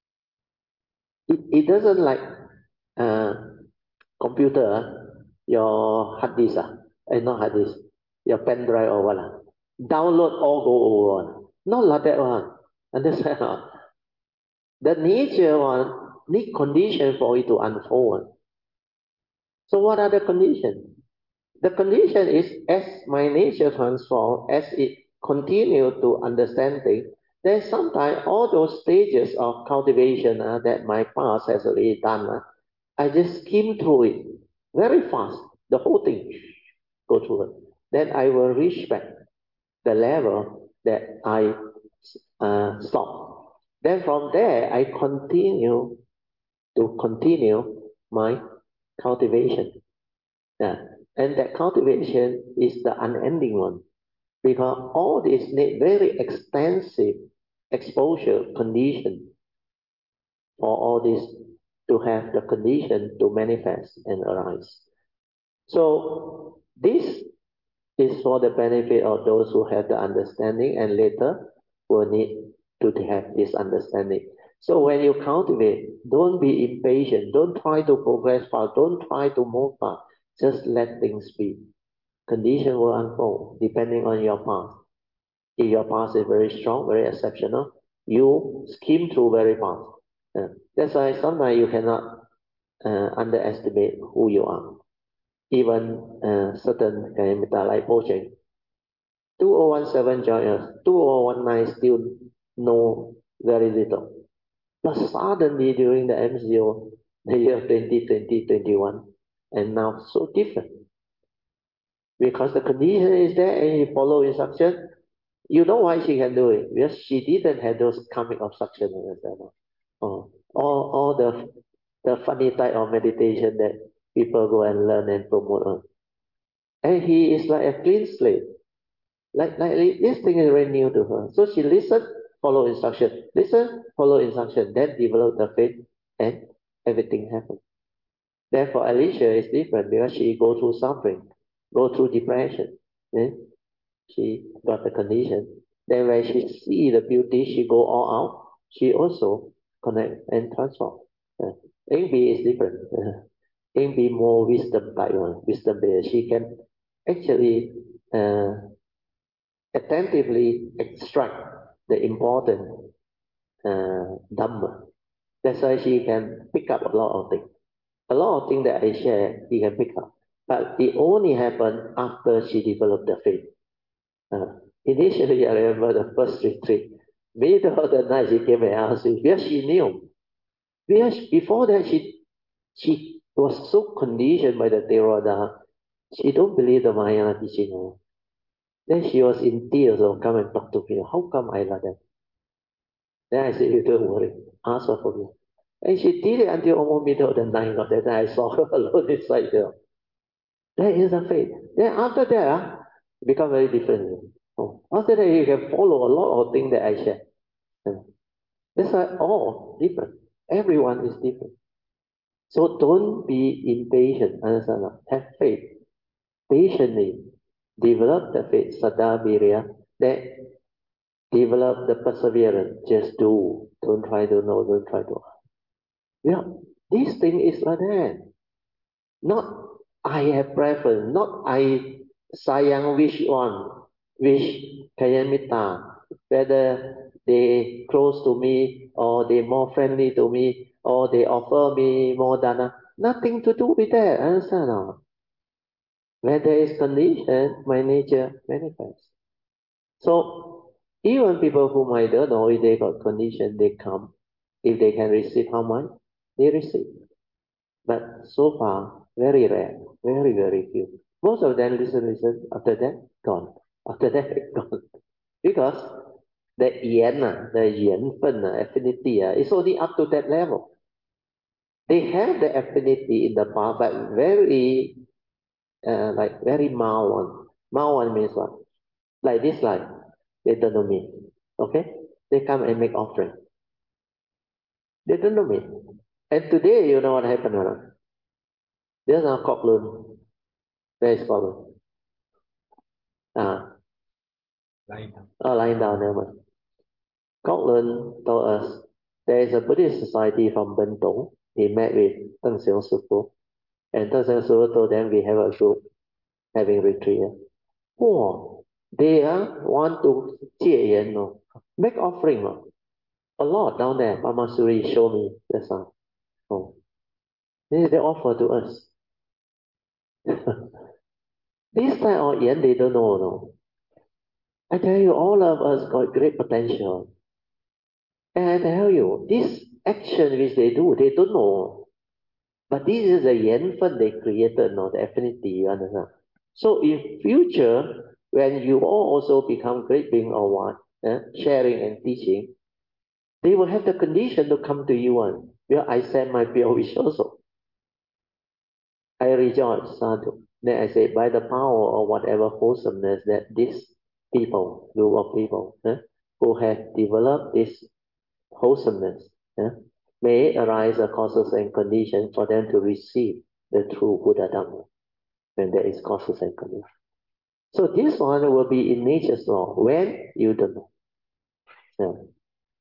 it doesn't like uh, computer, your hard disk, not hard disk, your pen drive or what. Download all go over. Not like that one. Understand? The nature one need condition for it to unfold. So what are the conditions? The condition is as my nature transforms, as it continue to understand things, then sometimes all those stages of cultivation that my past has already done, I just skim through it very fast, the whole thing, go through it. Then I will reach back the level that I stop. Then from there, I continue my cultivation. Yeah. And that cultivation is the unending one because all this need very extensive exposure condition for all this to have the condition to manifest and arise. So this is for the benefit of those who have the understanding and later will need to have this understanding. So when you cultivate, don't be impatient. Don't try to progress fast. Don't try to move fast. Just let things be. Condition will unfold depending on your path. If your path is very strong, very exceptional, you skim through very fast. That's why sometimes you cannot underestimate who you are. Even certain Kayamita like Pocheng, 2017 join us, 2019 still know very little. But suddenly during the MCO, the year 2020, 21, and now so different. Because the condition is there and you follow instruction, you know why she can do it. Because she didn't have those karmic obstructions. All the funny type of meditation that people go and learn and promote on. And he is like a clean slate. Like this thing is very new to her. So she listened, follow instruction. Listen, follow instruction. Then develop the faith and everything happened. Therefore, Alicia is different because she go through suffering, go through depression. She got the condition. Then when she see the beauty, she go all out. She also connect and transform. Amy is different. Amy more wisdom type one, wisdom based. She can actually attentively extract the important Dhamma. That's why she can pick up a lot of things. A lot of things that I share, she can pick up. But it only happened after she developed the faith. Initially, I remember the first retreat. Middle of the night, she came and asked me, because she knew. Because before that, she was so conditioned by the Theravada, she don't believe the Mahayana teaching. Then she was in tears, come and talk to me. How come I like that? Then I said, you don't worry, ask her for me. And she did it until almost middle of the night. Then I saw her alone inside there. That is the faith. Then after that, it become very different. After that, you can follow a lot of things that I share. That's why all different. Everyone is different. So don't be impatient. Understand? Have faith. Patiently develop the faith, Saddha Virya, that develop the perseverance. Just do. Don't try to know, don't try to. Yeah, this thing is like that. Not I have preference, not I sayang which one, which Kayamita, whether they close to me or they more friendly to me or they offer me more dana. Nothing to do with that, understand or? Where there is condition, my nature manifests. So even people whom I don't know, if they got condition, they come. If they can receive how much, they receive. But so far, very rare, very, very few. Most of them listen, after that, gone. After that, gone. Because the the affinity, is only up to that level. They have the affinity in the past, but very, very mild one. Mild one means what? Like this, like, they don't know me. Okay? They come and make offering. They don't know me. And today, you know what happened or not? There's now Kok-Lun. Where is Kok-Lun? Lying down there. Kok-Lun told us there is a Buddhist society from Bentong. He met with Deng Xiong Sufu. And Deng Xiong Sufu told them we have a group having retreat. Oh, they want to 戒烟, no? Make offering. No? A lot down there. Mama Suri showed me the song. Oh. They offer to us. This type of yen they don't know. No? I tell you, all of us got great potential. And I tell you, this action which they do, they don't know. But this is the yen fen they created, no, the affinity, you understand? So in future, when you all also become great being or what, sharing and teaching, they will have the condition to come to you one. Well, I send my pure wish also. I rejoice, sadhu. Then I say, by the power or whatever wholesomeness that these people, group of people, who have developed this wholesomeness, may arise a causes and conditions for them to receive the true Buddha Dhamma when there is causes and conditions. So this one will be in nature's law when you don't know.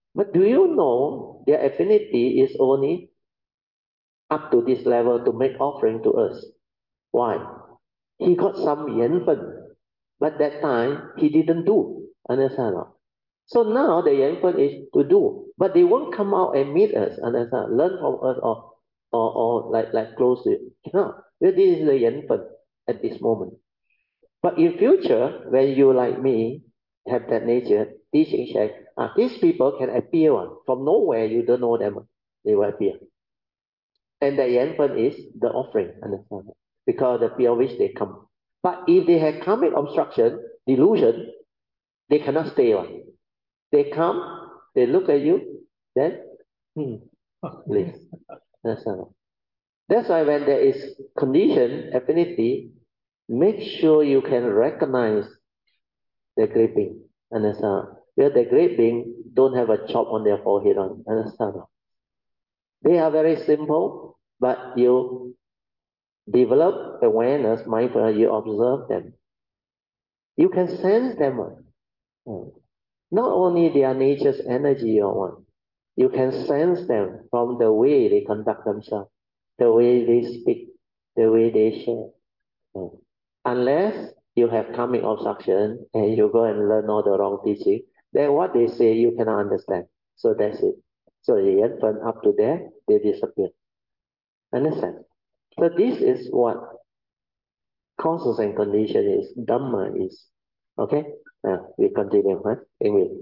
But do you know their affinity is only up to this level to make offering to us? Why? He got some Yanfen, but that time he didn't do. Understand? So now the Yanfen is to do, but they won't come out and meet us. Understand? Learn from us or like close to it. No, this is the Yanfen at this moment. But in future, when you like me have that nature, teaching check, these people can appear from nowhere. You don't know them, they will appear. And the Yanfen is the offering, understand? Because the pure which they come. But if they have karmic obstruction, delusion, they cannot stay on. They come, they look at you, then, please. That's why when there is condition, affinity, make sure you can recognize the great being. Understand? Where the great being don't have a chop on their forehead on. Understand? They are very simple, but you develop awareness, mindfulness, you observe them. You can sense them. Not only their nature's energy or what, you can sense them from the way they conduct themselves, the way they speak, the way they share. Unless you have karmic obstruction and you go and learn all the wrong teaching, then what they say you cannot understand. So that's it. So the Yanfen up to there, they disappear. Understand? So this is what causes and condition is, Dhamma is. Okay? We continue, huh? Anyway.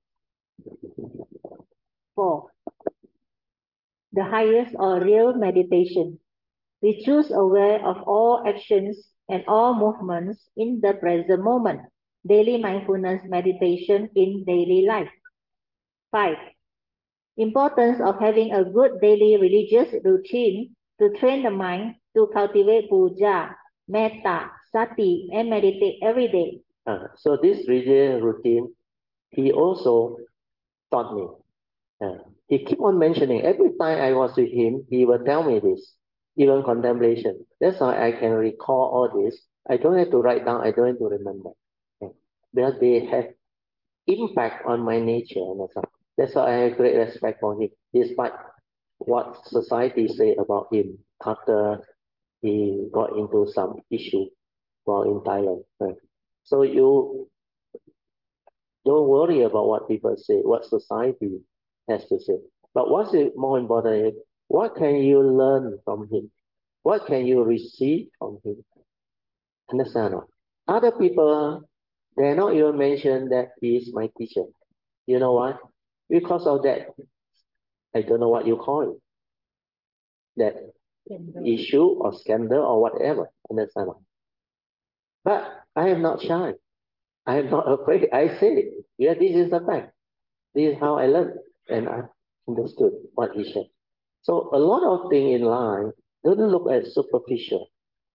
4. The highest or real meditation. We choose aware of all actions and all movements in the present moment. Daily mindfulness meditation in daily life. 5. Importance of having a good daily religious routine to train the mind to cultivate puja, metta, sati, and meditate every day. So this religious routine, he also taught me. He keep on mentioning. Every time I was with him, he will tell me this, even contemplation. That's why I can recall all this. I don't have to write down. I don't have to remember. Because they have impact on my nature. That's why I have great respect for him, despite what society say about him after he got into some issue while in Thailand. So you don't worry about what people say, what society has to say. But what's more important is what can you learn from him? What can you receive from him? Understand? Other people, they're not even mention that he is my teacher. You know why? Because of that, I don't know what you call it, that issue or scandal or whatever. Understand? But I am not shy. I am not afraid. I say it. Yeah, this is the fact. This is how I learned and I understood what he said. So a lot of things in life don't look at superficial.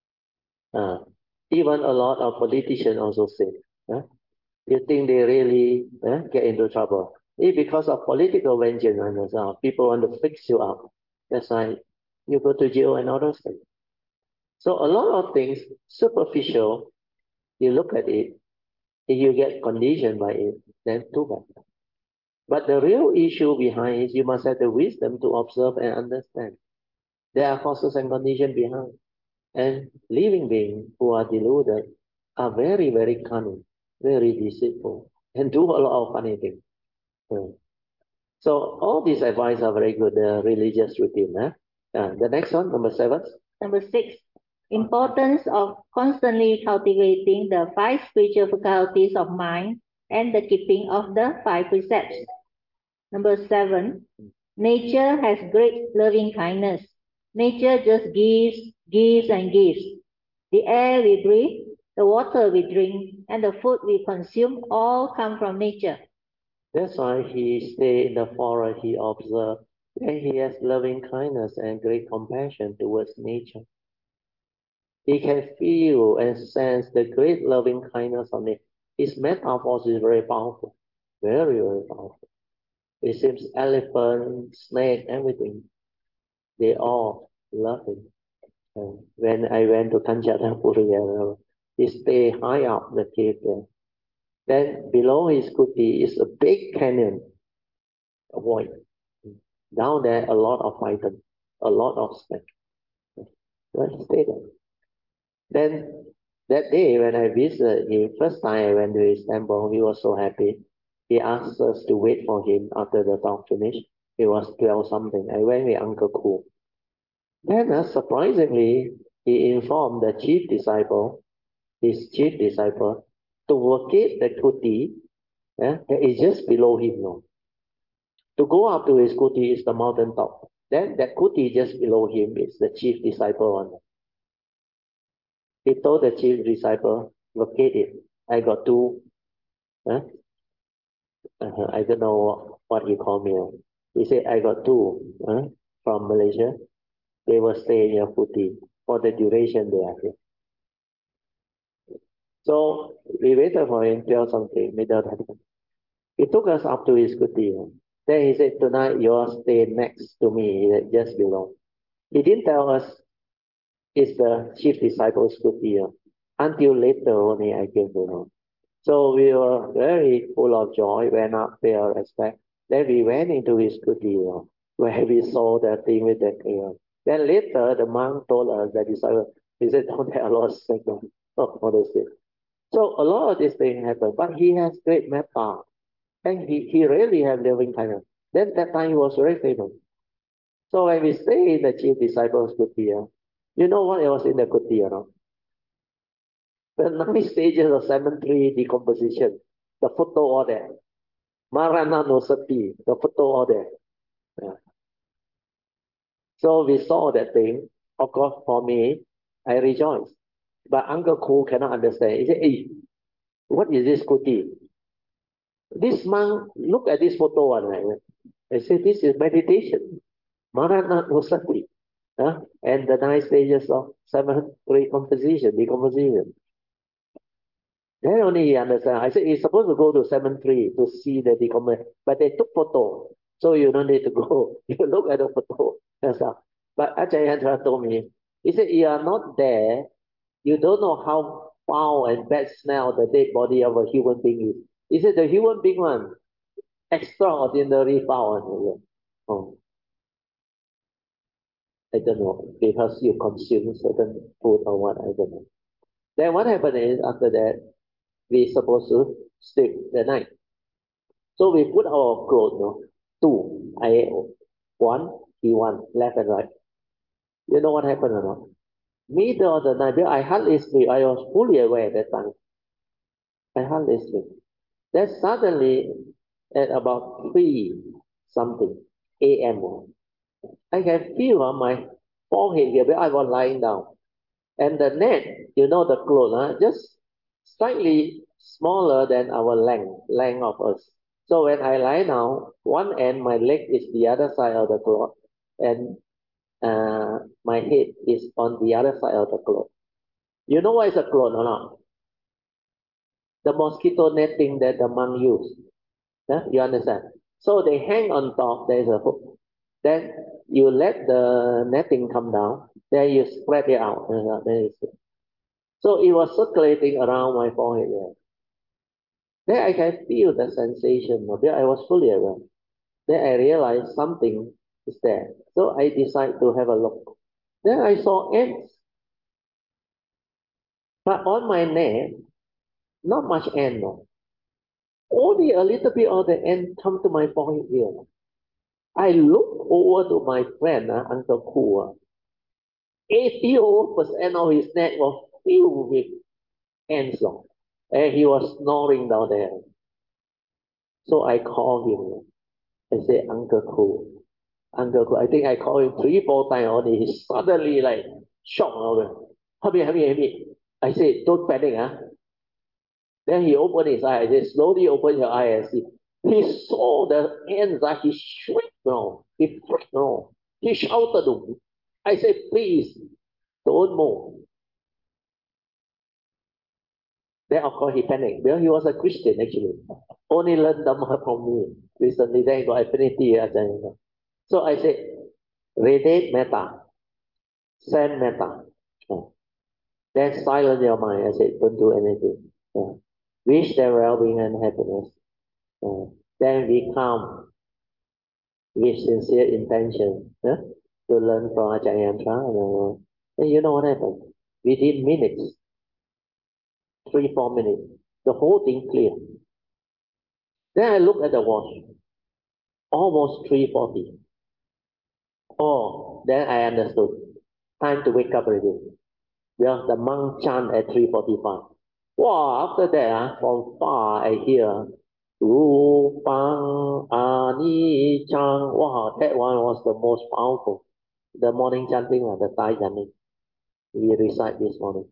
Even a lot of politicians also say, you think they really get into trouble. It's because of political vengeance. People want to fix you up. That's why you go to jail and all those things. So a lot of things, superficial, you look at it, if you get conditioned by it, then too bad. But the real issue behind is you must have the wisdom to observe and understand. There are causes and conditions behind. And living beings who are deluded are very, very cunning, very deceitful, and do a lot of funny things. So all these advice are very good, the religious routine. The next one, number 7. Number 6. Importance of constantly cultivating the 5 spiritual faculties of mind and the keeping of the 5 precepts. Number 7. Nature has great loving kindness. Nature just gives and gives. The air we breathe, the water we drink, and the food we consume all come from nature. That's why he stay in the forest, he observed, and he has loving kindness and great compassion towards nature. He can feel and sense the great loving kindness of nature. His metaphors is very powerful, very, very powerful. It seems elephant, snake, everything, they all love him. And when I went to Kanchanaburi, he stay high up the cave there. Then below his kuti is a big canyon. avoid. Down there, a lot of python, a lot of snake. Well, stay there. Then that day when I visited him, first time I went to his temple, he was so happy. He asked us to wait for him after the talk finished. It was 12 something. I went with Uncle Ku. Then surprisingly, he informed the chief disciple, his chief disciple, to locate the kuti that is just below him now. To go up to his kuti is the mountain top. Then that kuti just below him is the chief disciple one. He told the chief disciple, locate it. I got two. I don't know what he called me. He said, I got two from Malaysia. They will stay in your kuti for the duration they are here. So we waited for him till something. He took us up to his kuti. Then he said, tonight you all stay next to me, just below. He didn't tell us it's the chief disciple's kuti until later only I came to know. So we were very full of joy, went up there, respect. Then we went into his kuti where we saw the thing with the clear. Then later the monk told us that he said, don't have a lot of snake. So a lot of these things happen, but he has great metta. And he really has living kindness. Then that time he was very famous. So when we stay in the chief disciple's kuti, you know what was in the kuti, The 9 stages of cemetery decomposition, the photo all there. Marana no sati, the photo all there. Yeah. So we saw that thing. Of course, for me, I rejoice. But Uncle Ku cannot understand. He said, hey, what is this kuti? This monk, look at this photo one. Right? I said, this is meditation. Marana no sati. And the 9 stages of cemetery decomposition. Then only he understand. I said, he's supposed to go to cemetery to see the decomposition. But they took photo. So you don't need to go. You look at the photo. That's all. But Ajahn Yantra told me, he said, you are not there. You don't know how foul and bad smell the dead body of a human being is. He said, the human being one, extraordinary foul. Oh. I don't know, because you consume certain food or what, I don't know. Then what happened is, after that, we supposed to sleep the night. So we put our clothes, two, one, he one, left and right. You know what happened or not? Middle of the night, I hardly sleep. I was fully aware at that time. I hardly sleep. Then suddenly, at about 3 something a.m., I can feel on my forehead here where I was lying down. And the net, the cloth, just slightly smaller than our length of us. So when I lie down, one end, my leg is the other side of the cloth, and my head is on the other side of the cloth. You know what is a cloth or not? The mosquito netting that the monk use. You understand? So they hang on top, there is a hook. Then you let the netting come down, then you spread it out. So it was circulating around my forehead there. Then I can feel the sensation. Then I was fully aware. Then I realized something is there. So I decided to have a look. Then I saw ants. But on my neck, not much ant. No. Only a little bit of the ant come to my forehead here. I look over to my friend, Uncle Ku. 80% of his neck was filled with ants. And he was snoring down there. So I called him. I said, Uncle Ku. Uncle Ku. I think I called him 3-4 times only. He suddenly like shocked. Help me. I said, don't panic. Then he opened his eye. I said, slowly open your eye and see. He saw the ants. He shrieked. He freaked. He shouted. I said, please, don't move. Then, of course, he panicked. Well, he was a Christian, actually. Only learned Dhamma from me recently. Then he got affinity. So I said, radiate metta. Send metta. Then silence your mind. I said, don't do anything. Wish their well-being and happiness. Then we calm. with sincere intention to learn from Ajahn Yantra. And you know what happened? Within minutes, 3-4 minutes, the whole thing clear. Then I look at the watch, almost 3:40. Oh, then I understood. Time to wake up already. Yeah, the monk chant at 3:45. Wow, after that, from far I hear Rupang Ani Chang. Wow, that one was the most powerful. The morning chanting, the Thai chanting. We recite this morning.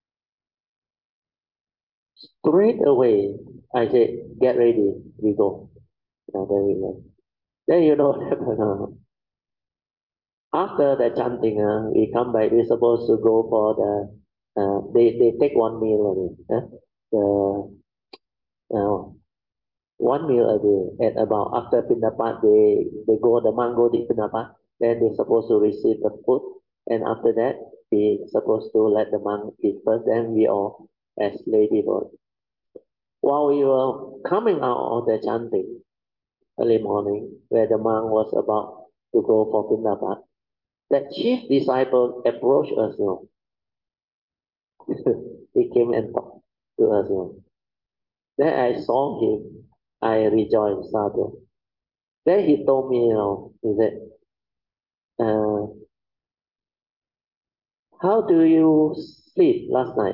Straight away, I said, get ready, we go. Then we went. Then you know what happened. After the chanting, we come back. We're supposed to go for they take one meal only. The one meal a day. At about after Pindapat, they go the monk go to Pindapat. Then they're supposed to receive the food, and after that, we supposed to let the monk eat first. Then we all as lay people. While we were coming out of the chanting early morning, where the monk was about to go for Pindapat, that chief disciple approached us. He came and talked to us. Then I saw him. I rejoiced, sadhu. Then he told me, he said, uh, how do you sleep last night?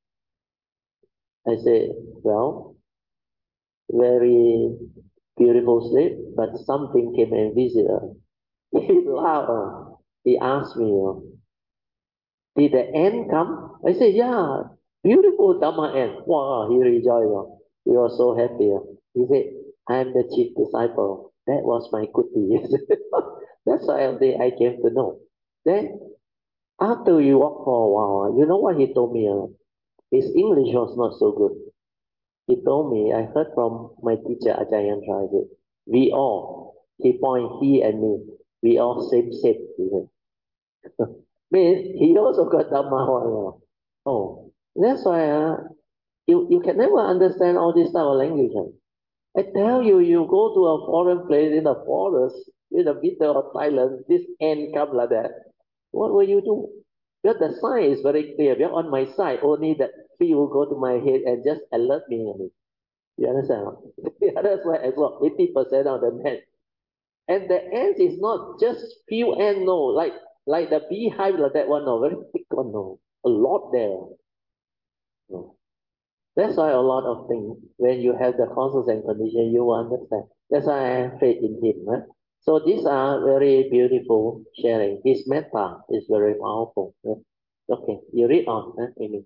I said, well, very beautiful sleep, but something came and visited us. He laughed. He asked me, did the end come? I said, yeah, beautiful Dhamma end. Wow, he rejoiced. He was so happy. He said, I am the chief disciple. That was my good deed. That's why I came to know. Then, after we walked for a while, you know what he told me? His English was not so good. He told me, I heard from my teacher, Ajahn Yantra, we all, he and me, we all same, he said. Means he also got Dhamma one. Oh, that's why you can never understand all this type of language. I tell you, you go to a foreign place in the forest, in the middle of Thailand, this ant come like that. What will you do? Because the sign is very clear. Because on my side, only that few go to my head and just alert me. You understand? Yeah, that's why I saw 80% of the men. And the ants is not just few ants, no, like the beehive like that one, no, very thick one, no, a lot there. No. That's why a lot of things, when you have the causes and condition, you will understand. That's why I have faith in him. Right? So these are very beautiful sharing. His metta is very powerful. Right? Okay, you read on, Amy.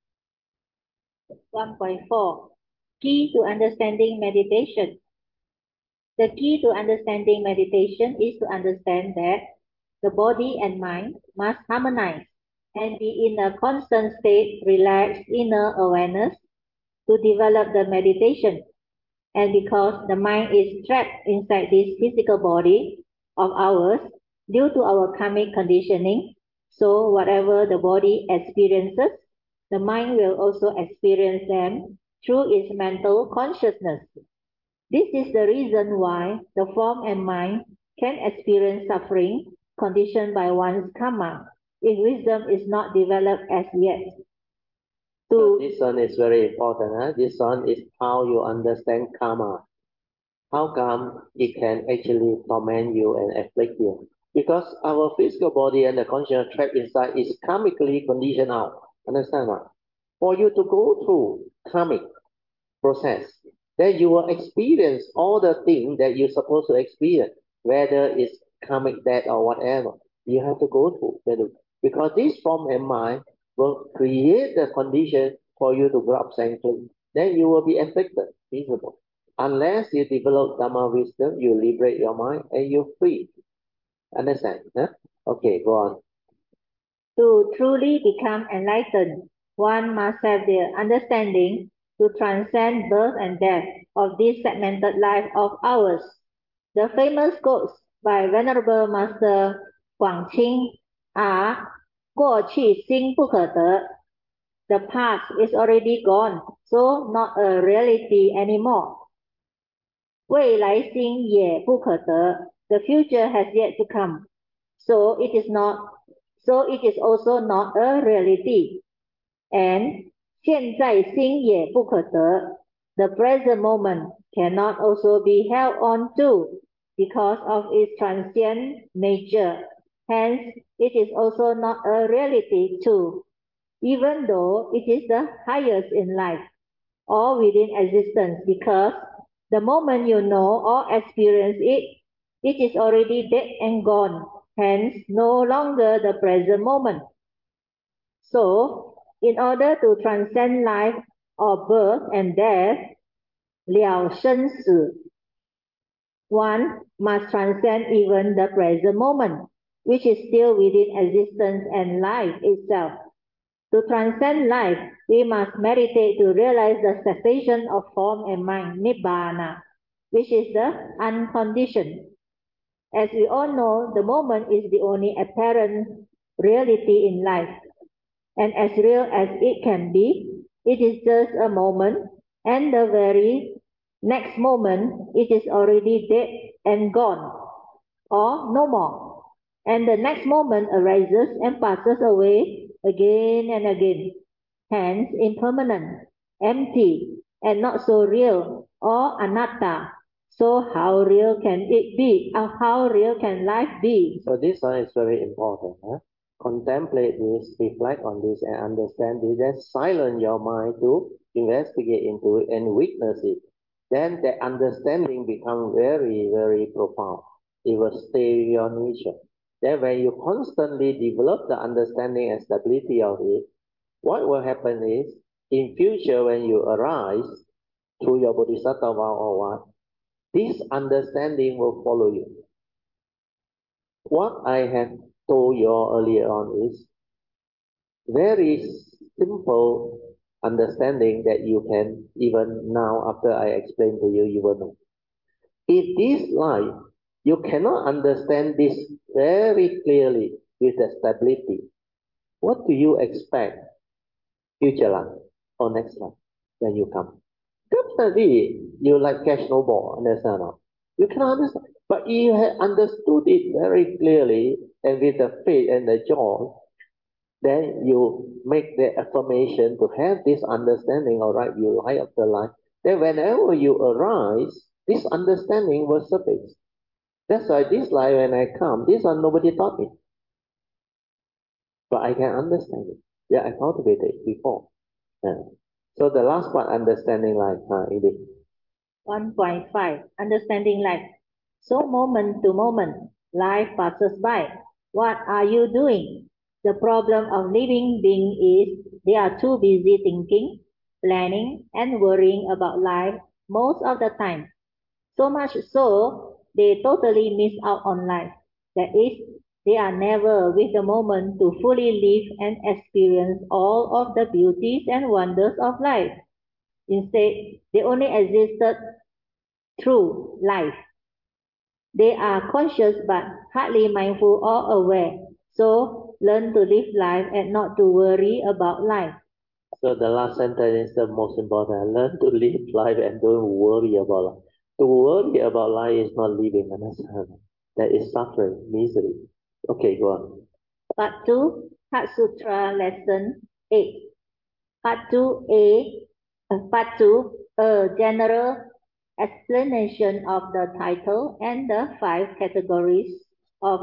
1.4 Key to understanding meditation. The key to understanding meditation is to understand that the body and mind must harmonize and be in a constant state, relaxed inner awareness to develop the meditation. And because the mind is trapped inside this physical body of ours due to our karmic conditioning, so whatever the body experiences, the mind will also experience them through its mental consciousness. This is the reason why the form and mind can experience suffering conditioned by one's karma if wisdom is not developed as yet. So this one is very important. Huh? This one is how you understand karma. How come it can actually torment you and afflict you? Because our physical body and the conscious trapped inside is karmically conditioned out. Understand what? For you to go through karmic process, then you will experience all the things that you're supposed to experience, whether it's karmic death or whatever. You have to go through. Because this form and mind will create the condition for you to grab sanctuary. Then you will be affected, miserable. Unless you develop Dhamma wisdom, you liberate your mind and you're free. Understand? Huh? Okay, go on. To truly become enlightened, one must have the understanding to transcend birth and death of this segmented life of ours. The famous quotes by Venerable Master Guangqing are 过去心不可得. The past is already gone, so not a reality anymore. 未来心也不可得. The future has yet to come. So it is also not a reality. And 现在心也不可得. The present moment cannot also be held on to because of its transient nature. Hence, it is also not a reality too, even though it is the highest in life or within existence, because the moment you know or experience it, it is already dead and gone, hence no longer the present moment. So, in order to transcend life or birth and death, 了生死, one must transcend even the present moment, which is still within existence and life itself. To transcend life, we must meditate to realize the cessation of form and mind, nibbana, which is the unconditioned. As we all know, the moment is the only apparent reality in life. And as real as it can be, it is just a moment, and the very next moment it is already dead and gone, or no more. And the next moment arises and passes away again and again, hence impermanent, empty, and not so real, or anatta. So how real can it be? How real can life be? So this one is very important. Huh? Contemplate this, reflect on this, and understand this. Then silence your mind to investigate into it and witness it. Then the understanding becomes very, very profound. It will stay with your nature. Then when you constantly develop the understanding and stability of it, what will happen is, in future when you arise through your bodhisattva or what, this understanding will follow you. What I have told you earlier on is very simple understanding that you can, even now after I explain to you, you will know. In this life, you cannot understand this very clearly with the stability. What do you expect future life or next life when you come? Definitely, you like cash no ball, understand or not? You cannot understand. But you have understood it very clearly and with the faith and the joy, then you make the affirmation to have this understanding, all right, you light up the light. Then whenever you arise, this understanding will surface. That's why this life when I come, this one nobody taught me. But I can understand it. Yeah, I cultivated it before. Yeah. So the last part, understanding life, Edith. 1.5 Understanding life. So moment to moment, life passes by. What are you doing? The problem of living beings is they are too busy thinking, planning, and worrying about life most of the time. So much so, they totally miss out on life. That is, they are never with the moment to fully live and experience all of the beauties and wonders of life. Instead, they only existed through life. They are conscious but hardly mindful or aware. So learn to live life and not to worry about life. So the last sentence is the most important. Learn to live life and don't worry about life. To worry about life is not living, understand? That is suffering, misery. Okay, go on. Part 2, Heart Sutra Lesson 8. Part 2, a general explanation of the title and the 5 categories of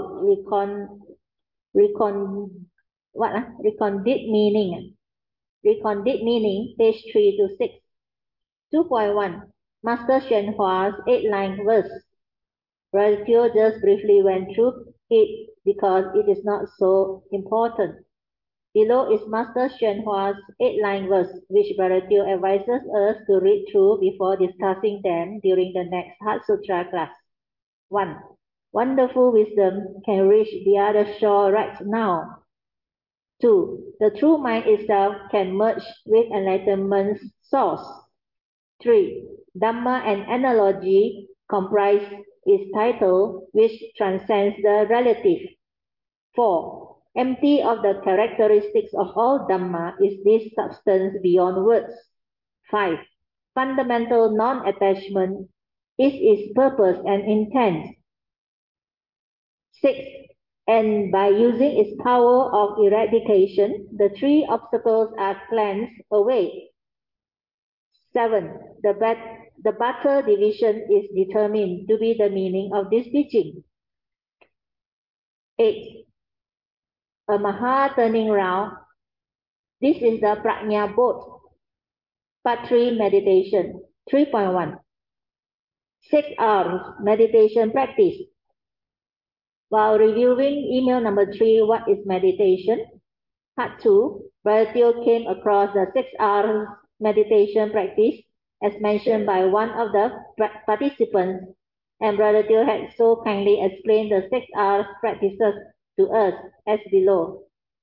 recondite meaning. Recondite meaning, page 3 to 6. 2.1 Master Hsuan Hua's 8-line verse. Brother Teo just briefly went through it because it is not so important. Below is Master Hsuan Hua's 8-line verse, which Brother Teo advises us to read through before discussing them during the next Heart Sutra class. 1. Wonderful wisdom can reach the other shore right now. 2. The true mind itself can merge with enlightenment's source. 3. Dhamma and analogy comprise its title, which transcends the relative. 4. Empty of the characteristics of all Dhamma is this substance beyond words. 5. Fundamental non-attachment is its purpose and intent. 6. And by using its power of eradication, the 3 obstacles are cleansed away. 7. The butter division is determined to be the meaning of this teaching. 8. A Maha turning round. This is the Prajna boat. Part 3 meditation. 3.1. 6 hours meditation practice. While reviewing email number 3, what is meditation? Part 2, Brother Theo came across the 6 hours meditation practice as mentioned by one of the participants, and Brother Theo had so kindly explained the 6 hours practices to us as below.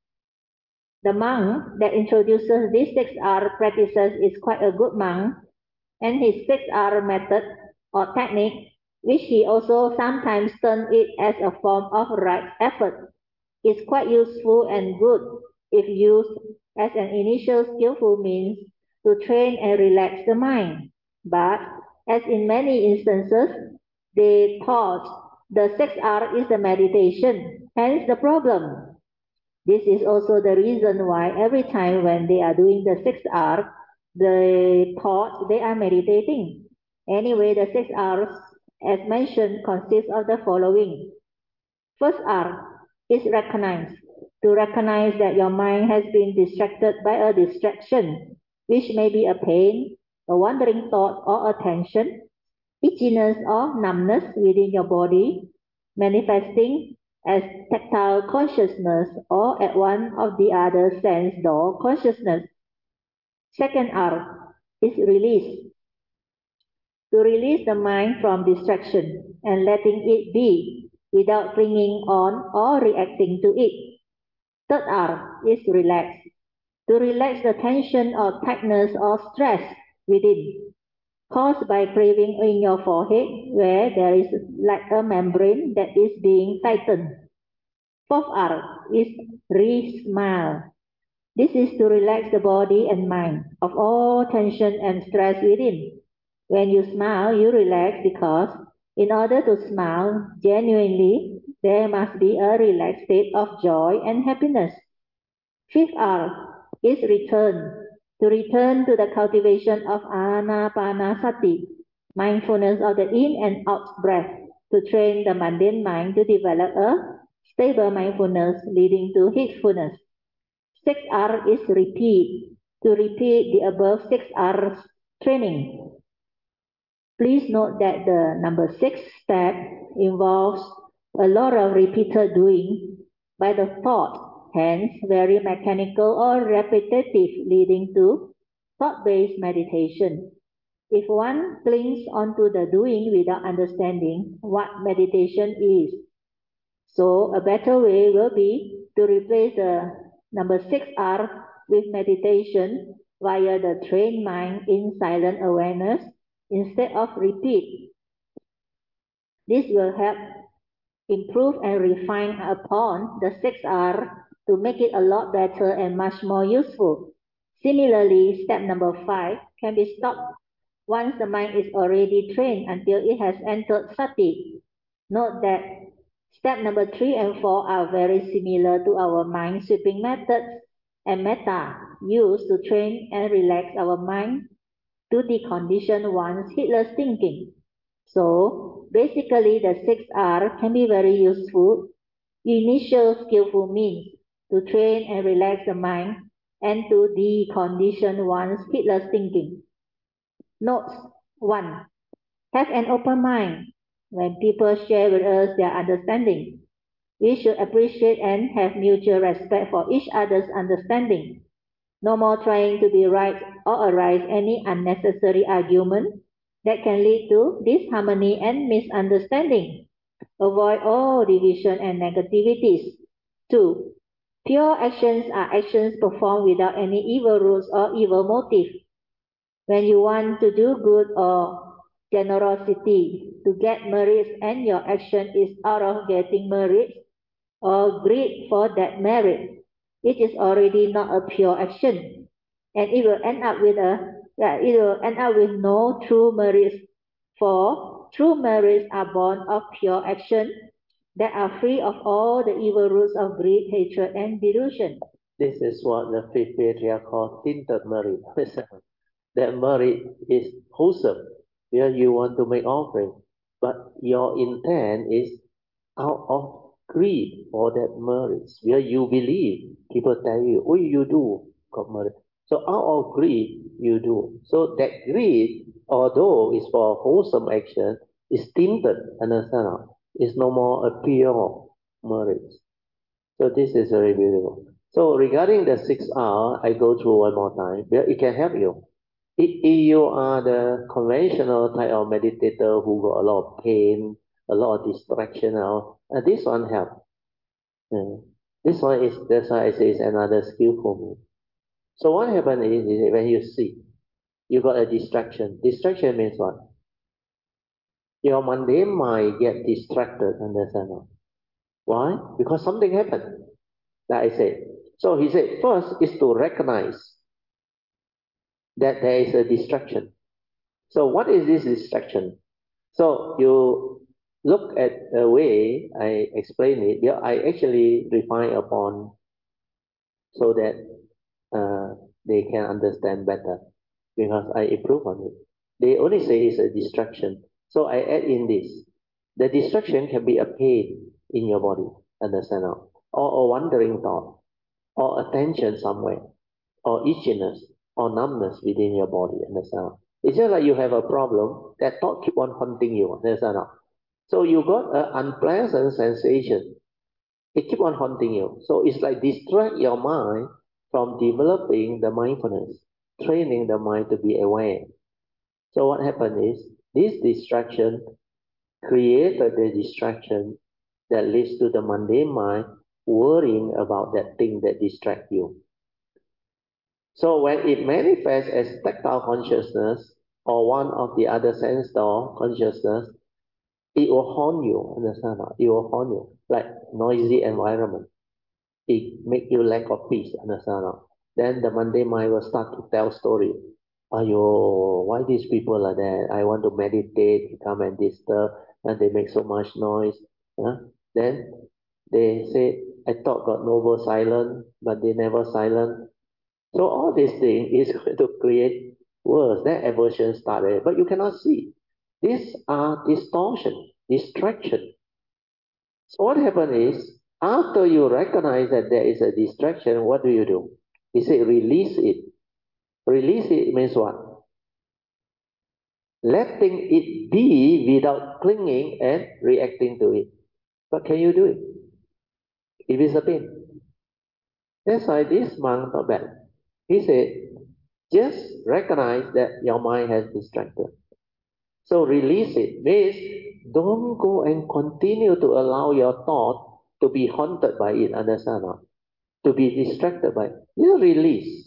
The monk that introduces these 6 hour practices is quite a good monk, and his 6 hour method or technique, which he also sometimes turns it as a form of right effort, is quite useful and good if used as an initial skillful means to train and relax the mind. But as in many instances, they thought the 6 hour is the meditation, hence the problem. This is also the reason why every time when they are doing the 6 hour, they thought they are meditating. Anyway, the 6 hours, as mentioned, consists of the following. First hour is recognize. To recognize that your mind has been distracted by a distraction, which may be a pain, a wandering thought, or a tension, itchiness or numbness within your body, manifesting as tactile consciousness or at one of the other sense door consciousness. Second R is release. To release the mind from distraction and letting it be without clinging on or reacting to it. Third R is relax. To relax the tension or tightness or stress within, caused by craving in your forehead where there is like a membrane that is being tightened. Fourth R is re-smile. This is to relax the body and mind of all tension and stress within. When you smile, you relax because in order to smile genuinely, there must be a relaxed state of joy and happiness. Fifth R is return. To return to the cultivation of anapanasati, mindfulness of the in and out breath, to train the mundane mind to develop a stable mindfulness leading to heedfulness. 6 R is repeat. To repeat the above 6 R's training. Please note that the number 6 step involves a lot of repeated doing by the thought, hence very mechanical or repetitive, leading to thought-based meditation. If one clings onto the doing without understanding what meditation is, so a better way will be to replace the number 6 R with meditation via the trained mind in silent awareness instead of repeat. This will help improve and refine upon the 6 R to make it a lot better and much more useful. Similarly, step number 5 can be stopped once the mind is already trained until it has entered sati. Note that step number 3 and 4 are very similar to our mind sweeping methods and metta used to train and relax our mind to decondition one's heedless thinking. So basically the 6 R can be very useful initial skillful means to train and relax the mind and to decondition one's heedless thinking. Notes 1. Have an open mind. When people share with us their understanding, we should appreciate and have mutual respect for each other's understanding. No more trying to be right or arise any unnecessary argument that can lead to disharmony and misunderstanding. Avoid all division and negativities. 2. Pure actions are actions performed without any evil rules or evil motive. When you want to do good or generosity to get merits and your action is out of getting merits or greed for that merit, it is already not a pure action, and it will end up with no true merits. For true merits are born of pure action that are free of all the evil roots of greed, hatred, and delusion. This is what the fifth patriarch called tinted merit. That merit is wholesome, where you want to make offering, but your intent is out of greed for that merit, where you believe people tell you, "Oh, you do got merit." So out of greed, you do. So that greed, although is for wholesome action, is tinted, understand? It's no more a pure merit. So this is very beautiful. So regarding the 6R, I go through one more time. Well, it can help you. If you are the conventional type of meditator who got a lot of pain, a lot of distraction, this one help. This one is, that's why I say it's another skill for me. So what happens is when you see, you got a distraction. Distraction means what? Your mundane mind get distracted, understand? Why? Because something happened. Like I said. So he said, first is to recognize that there is a distraction. So what is this distraction? So you look at the way I explain it. I actually refine upon so that they can understand better because I improve on it. They only say it's a distraction. So I add in this. The distraction can be a pain in your body, understand now? Or a wandering thought, or a tension somewhere, or itchiness, or numbness within your body, understand? It's just like you have a problem, that thought keep on haunting you, understand? So you got an unpleasant sensation, it keep on haunting you. So it's like distract your mind from developing the mindfulness, training the mind to be aware. So what happened is, this distraction created the distraction that leads to the mundane mind worrying about that thing that distract you. So when it manifests as tactile consciousness or one of the other sense door consciousness, it will haunt you, understand? It will haunt you, like noisy environment. It make you lack of peace, understand? Then the Monday mind will start to tell story. Ayo, why these people like that? I want to meditate, come and disturb, and they make so much noise. Then they say, I thought God noble silent, but they never silent. So all these things is going to create worse. That aversion started, but you cannot see. These are distortion, distraction. So what happened is, after you recognize that there is a distraction, what do? He said, release it. Release it means what? Letting it be without clinging and reacting to it. But can you do it? If it's a pain. That's why this monk not bad. He said, just recognize that your mind has distracted. So release it. Means don't go and continue to allow your thought to be haunted by it, understand? To be distracted by it. You release.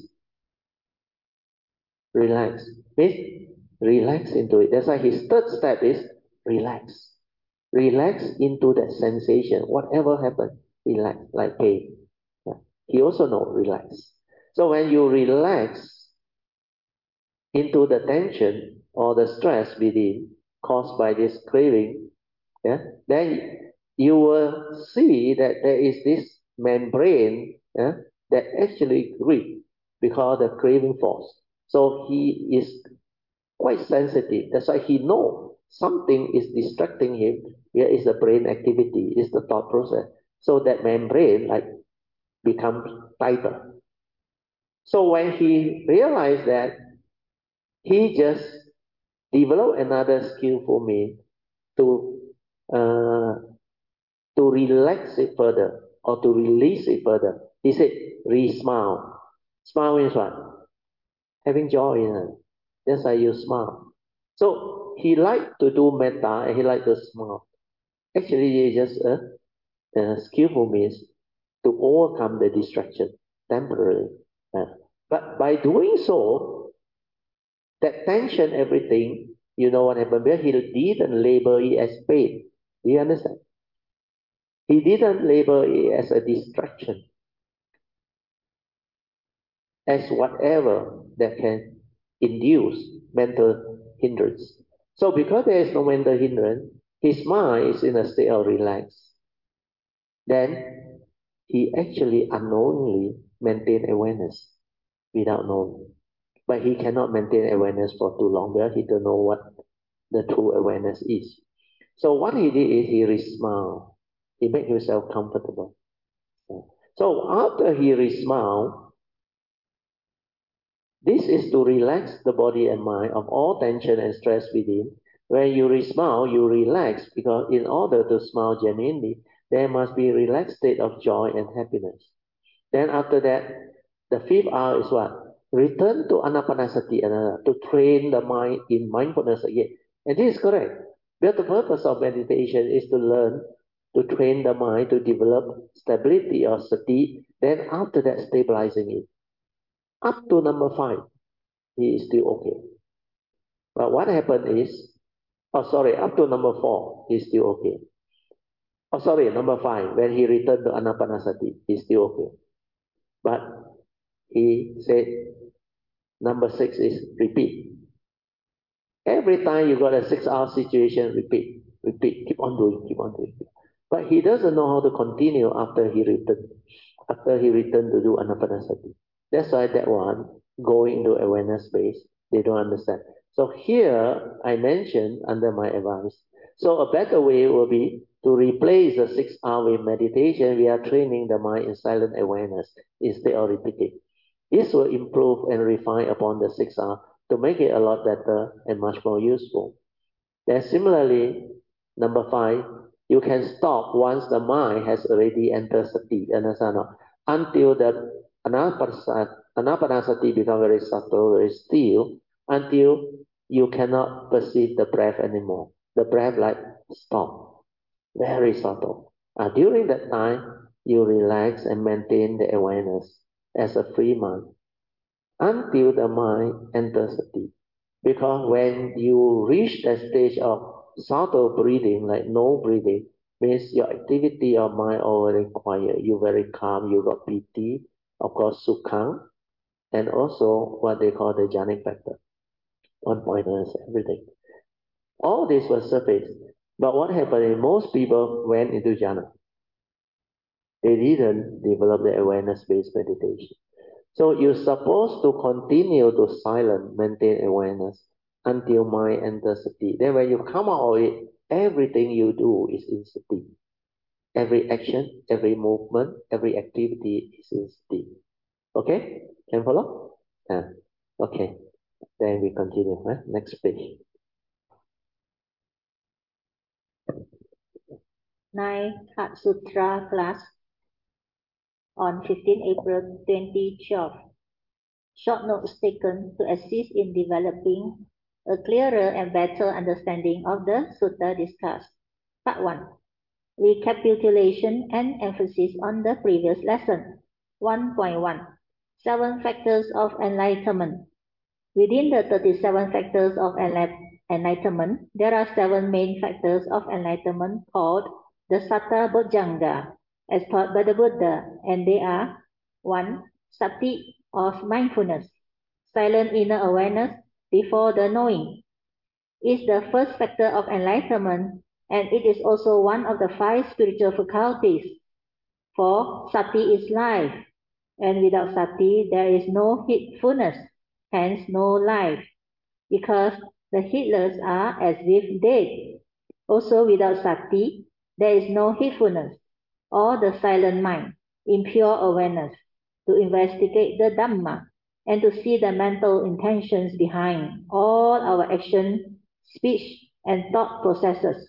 Relax. Means relax into it. That's why his third step is relax. Relax into that sensation. Whatever happens, relax, like pain. Yeah. He also knows relax. So when you relax into the tension or the stress within caused by this craving, then you will see that there is this membrane that actually grip because of the craving force. So he is quite sensitive. That's why he know something is distracting him. Here is the brain activity, is the thought process. So that membrane like becomes tighter. So when he realized that, he just developed another skill for me to uh, to relax it further or to release it further. He said, re-smile. Smile means what? Having joy in it. That's why you smile. So he liked to do metta and he liked to smile. Actually, it's just a skillful means to overcome the distraction temporarily. But by doing so, that tension, everything, you know what happened? He didn't label it as pain. Do you understand? He didn't label it as a distraction, as whatever that can induce mental hindrance. So because there is no mental hindrance, his mind is in a state of relax. then he actually unknowingly maintain awareness without knowing. But he cannot maintain awareness for too long because he don't know what the true awareness is. So what he did is he re-smiled. He made himself comfortable. So after he re-smiled, this is to relax the body and mind of all tension and stress within. When you re-smile, you relax, because in order to smile genuinely, there must be a relaxed state of joy and happiness. Then after that, the fifth hour is what? Return to Anapanasati, to train the mind in mindfulness again. And this is correct. Because the purpose of meditation is to learn to train the mind to develop stability or sati, then after that stabilizing it. Up to number 5, he is still okay. But what happened is, up to number 4, he's still okay. Number 5, when he returned to Anapanasati, he's still okay. But he said, number 6 is repeat. Every time you got a 6-hour situation, repeat, keep on doing. But he doesn't know how to continue after he returned to do Anapanasati. That's why that one, going into awareness space, they don't understand. So here, I mentioned under my advice, so a better way will be to replace the 6-hour with meditation. We are training the mind in silent awareness instead of repeating. This will improve and refine upon the 6R to make it a lot better and much more useful. Then similarly, number 5, you can stop once the mind has already entered sati, until the anapanasati becomes very subtle, very still, until you cannot perceive the breath anymore. The breath like stop, very subtle. During that time, you relax and maintain the awareness as a free mind until the mind enters sati. Because when you reach that stage of subtle breathing, like no breathing, means your activity of mind already quiet. You're very calm. You got piti, of course, sukhang, and also what they call the jhanic factor, one-pointers, everything. All this was surface. But what happened is most people went into jhana. They didn't develop the awareness-based meditation. So you're supposed to continue to silent, maintain awareness until mind enters sati. Then when you come out of it, everything you do is in sati. Every action, every movement, every activity is in sati. Okay? Can follow? Okay. Then we continue. Next page. 9th Sutra class on 15 April 2012. Short notes taken to assist in developing a clearer and better understanding of the sutta discussed. Part 1. Recapitulation and emphasis on the previous lesson. 1.1. 7 factors of enlightenment. Within the 37 factors of enlightenment, there are 7 main factors of enlightenment called the Satta Bojjhanga, as taught by the Buddha, and they are 1. Sati, of mindfulness, silent inner awareness before the knowing, is the first factor of enlightenment, and it is also one of the 5 spiritual faculties. For sati is life, and without sati there is no heedfulness, hence no life, because the heedless are as if dead. Also without sati there is no heedfulness, or the silent mind, impure awareness, to investigate the Dhamma and to see the mental intentions behind all our action, speech, and thought processes.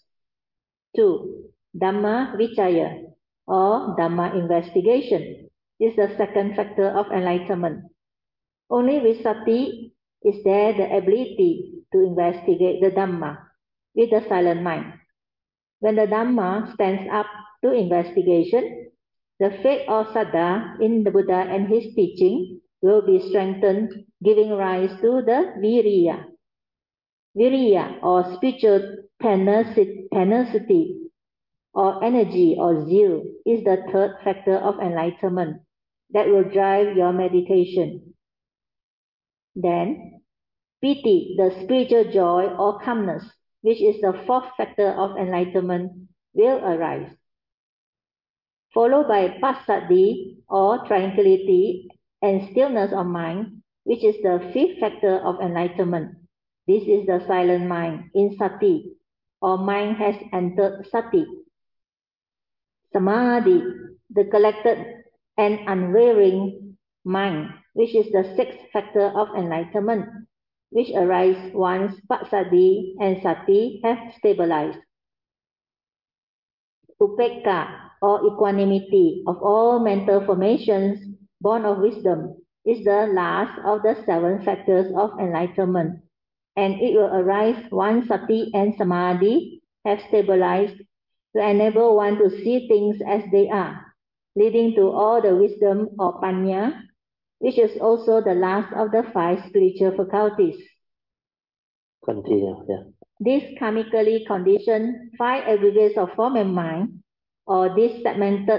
2. Dhamma Vichaya, or Dhamma investigation, is the second factor of enlightenment. Only with sati is there the ability to investigate the Dhamma with the silent mind. When the Dhamma stands up to investigation, the faith or saddha in the Buddha and his teaching will be strengthened, giving rise to the viriya. Viriya, or spiritual tenacity, or energy or zeal, is the third factor of enlightenment that will drive your meditation. Then, piti, the spiritual joy or calmness, which is the fourth factor of enlightenment, will arise. followed by passaddhi or tranquility and stillness of mind, which is the fifth factor of enlightenment. This is the silent mind in sati, or mind has entered sati. Samadhi, the collected and unwavering mind, which is the sixth factor of enlightenment, which arises once passaddhi and sati have stabilized. Upekkha, or equanimity of all mental formations born of wisdom, is the last of the seven factors of enlightenment, and it will arise once sati and samadhi have stabilized to enable one to see things as they are, leading to all the wisdom or panya, which is also the last of the five spiritual faculties. Continue, yeah. This karmically conditioned five aggregates of form and mind, or this segmental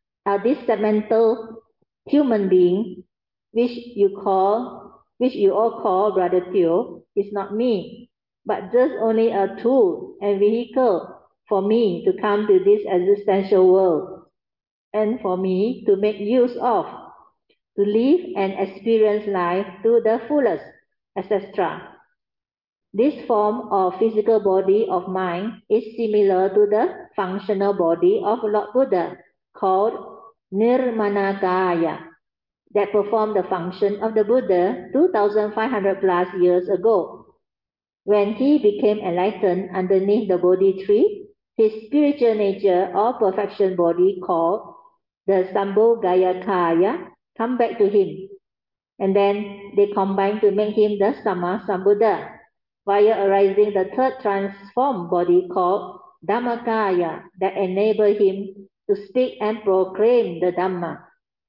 human being, which you all call Brother Theo, is not me, but just only a tool and vehicle for me to come to this existential world, and for me to make use of, to live and experience life to the fullest, etc. This form or physical body of mine is similar to the functional body of Lord Buddha, called Nirmanakaya, that performed the function of the Buddha 2,500 plus years ago. When he became enlightened underneath the Bodhi tree, his spiritual nature or perfection body, called the Sambhogayakaya, come back to him, and then they combine to make him the Sama Sambuddha, via arising the third transformed body called Dhammakaya, that enable him to speak and proclaim the Dhamma.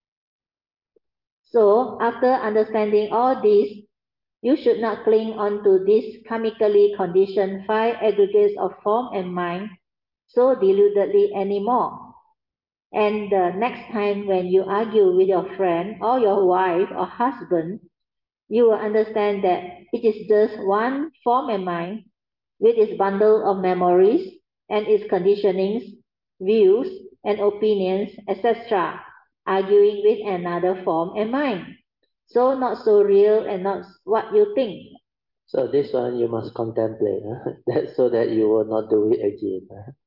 So, after understanding all this, you should not cling on to these karmically conditioned five aggregates of form and mind so deludedly anymore. And the next time when you argue with your friend or your wife or husband, you will understand that it is just one form and mind with its bundle of memories and its conditionings, views, and opinions, etc., arguing with another form and mind. So not so real and not what you think. So this one you must contemplate, so that you will not do it again.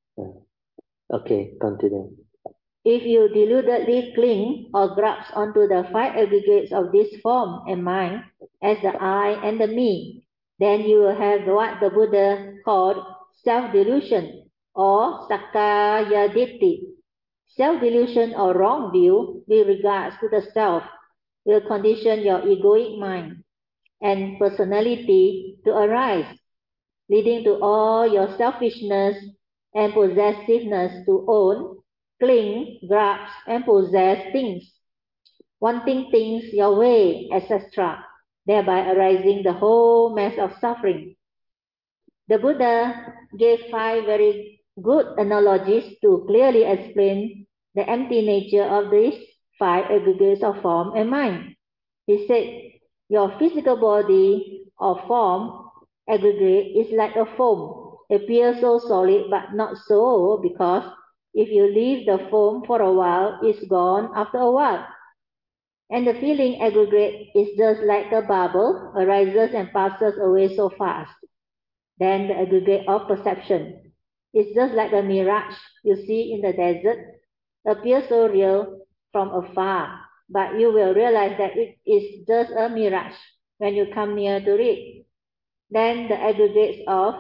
Okay, continue. If you deludedly cling or grasp onto the five aggregates of this form and mind as the I and the me, then you will have what the Buddha called self-delusion or sakkaya ditthi. Self-delusion or wrong view with regards to the self will condition your egoic mind and personality to arise, leading to all your selfishness and possessiveness to own, cling, grasp, and possess things, wanting things your way, etc., thereby arising the whole mass of suffering. The Buddha gave five very good analogies to clearly explain the empty nature of these five aggregates of form and mind. He said, your physical body or form aggregate is like a foam, appears so solid but not so, because if you leave the foam for a while, it's gone after a while. And the feeling aggregate is just like a bubble, arises and passes away so fast. Then the aggregate of perception is just like a mirage you see in the desert, appears so real from afar, but you will realize that it is just a mirage when you come near to it. Then the aggregates of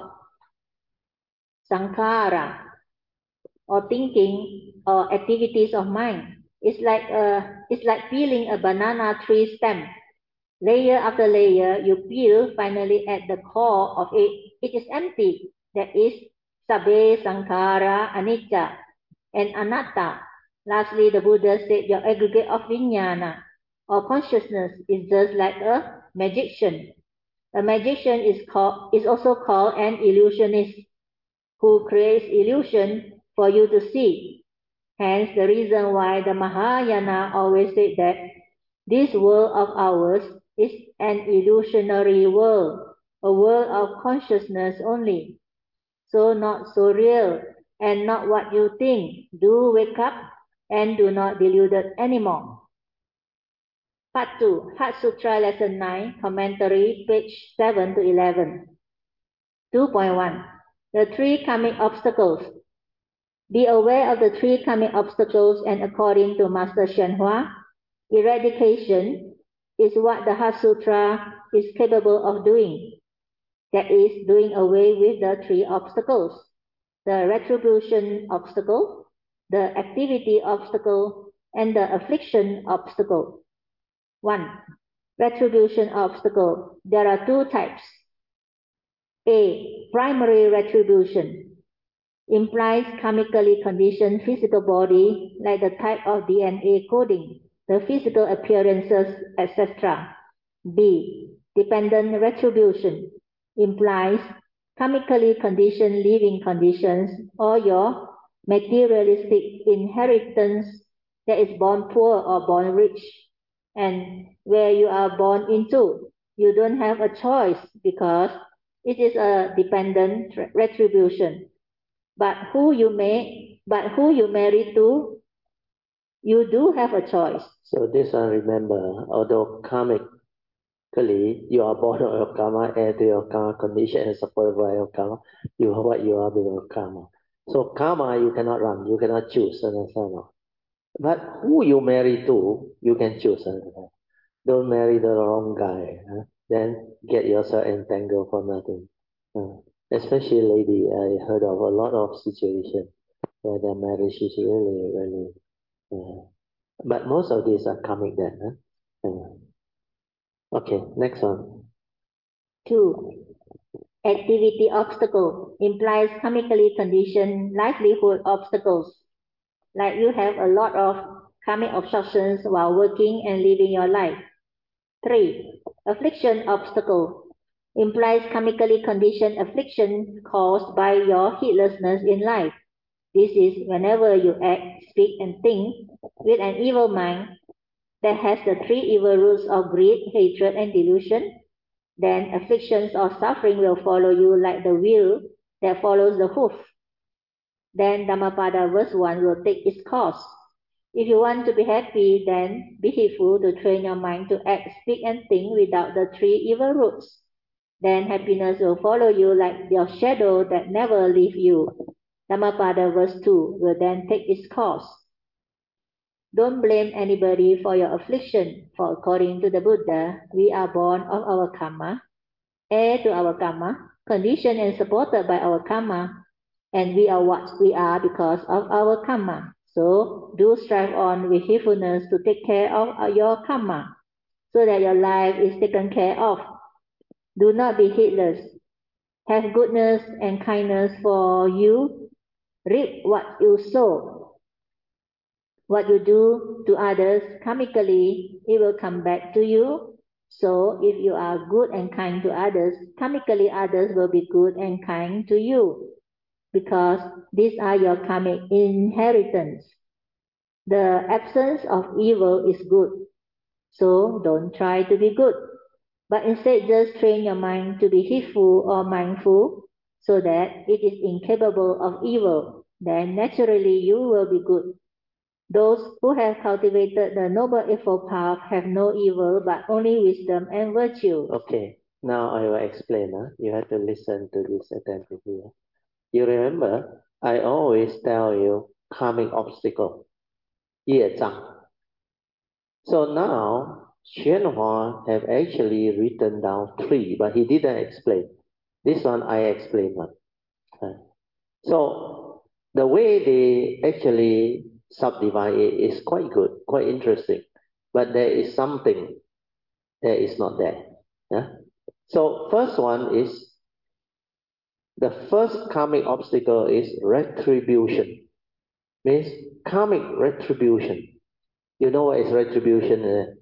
sankhara, or thinking or activities of mind, it's like peeling a banana tree stem. Layer after layer, you peel, finally at the core of it, it is empty. That is sabbe sankhara anicca and anatta. Lastly, the Buddha said your aggregate of vijnana or consciousness is just like a magician. A magician is also called an illusionist who creates illusion for you to see. Hence the reason why the Mahayana always said that this world of ours is an illusionary world, a world of consciousness only. So not so real and not what you think. Do wake up and do not delude it anymore. Part 2, Heart Sutra Lesson 9, Commentary, page 7 to 11. 2.1. The three coming obstacles. Be aware of the three coming obstacles, and according to Master Shen Hua, eradication is what the Heart Sutra is capable of doing. That is, doing away with the three obstacles: the retribution obstacle, the activity obstacle, and the affliction obstacle. 1. Retribution obstacle. There are two types. A. Primary retribution implies karmically conditioned physical body, like the type of DNA coding, the physical appearances, etc. B. Dependent retribution implies karmically conditioned living conditions, or your materialistic inheritance that is born poor or born rich, and where you are born into. You don't have a choice because it is a dependent retribution. But who you marry to, you do have a choice. So this one, remember, although karmically you are born of your karma, heir to your karma, condition and supported by your karma, you are what you are with your karma. So karma you cannot run, you cannot choose, understand? But who you marry to, you can choose. Don't marry the wrong guy. Then get yourself entangled for nothing. Especially lady, I heard of a lot of situations where their marriage is really, really. But most of these are coming then. Okay, next one. 2. Activity obstacle implies karmically conditioned livelihood obstacles, like you have a lot of karmic obstructions while working and living your life. 3. Affliction obstacle implies karmically conditioned affliction caused by your heedlessness in life. This is whenever you act, speak, and think with an evil mind that has the three evil roots of greed, hatred, and delusion, then afflictions or suffering will follow you like the wheel that follows the hoof. Then Dhammapada verse 1 will take its course. If you want to be happy, then be heedful to train your mind to act, speak, and think without the three evil roots. Then happiness will follow you like your shadow that never leaves you. Dhammapada verse 2 will then take its course. Don't blame anybody for your affliction, for according to the Buddha, we are born of our karma, heir to our karma, conditioned and supported by our karma, and we are what we are because of our karma. So do strive on with heedfulness to take care of your karma, so that your life is taken care of. Do not be heedless. Have goodness and kindness for you. Reap what you sow. What you do to others karmically, it will come back to you. So if you are good and kind to others, karmically others will be good and kind to you, because these are your karmic inheritance. The absence of evil is good. So don't try to be good, but instead just train your mind to be heedful or mindful so that it is incapable of evil. Then naturally you will be good. Those who have cultivated the Noble Eightfold Path have no evil but only wisdom and virtue. Okay, now I will explain. You have to listen to this attentively. You remember, I always tell you karmic obstacle, 业障. So now, Xuan Hua have actually written down 3, but he didn't explain. This one I explain one. So the way they actually subdivide it is quite good, quite interesting. But there is something that is not there. Yeah? So first one is, the first karmic obstacle is retribution. Means karmic retribution. You know what is retribution?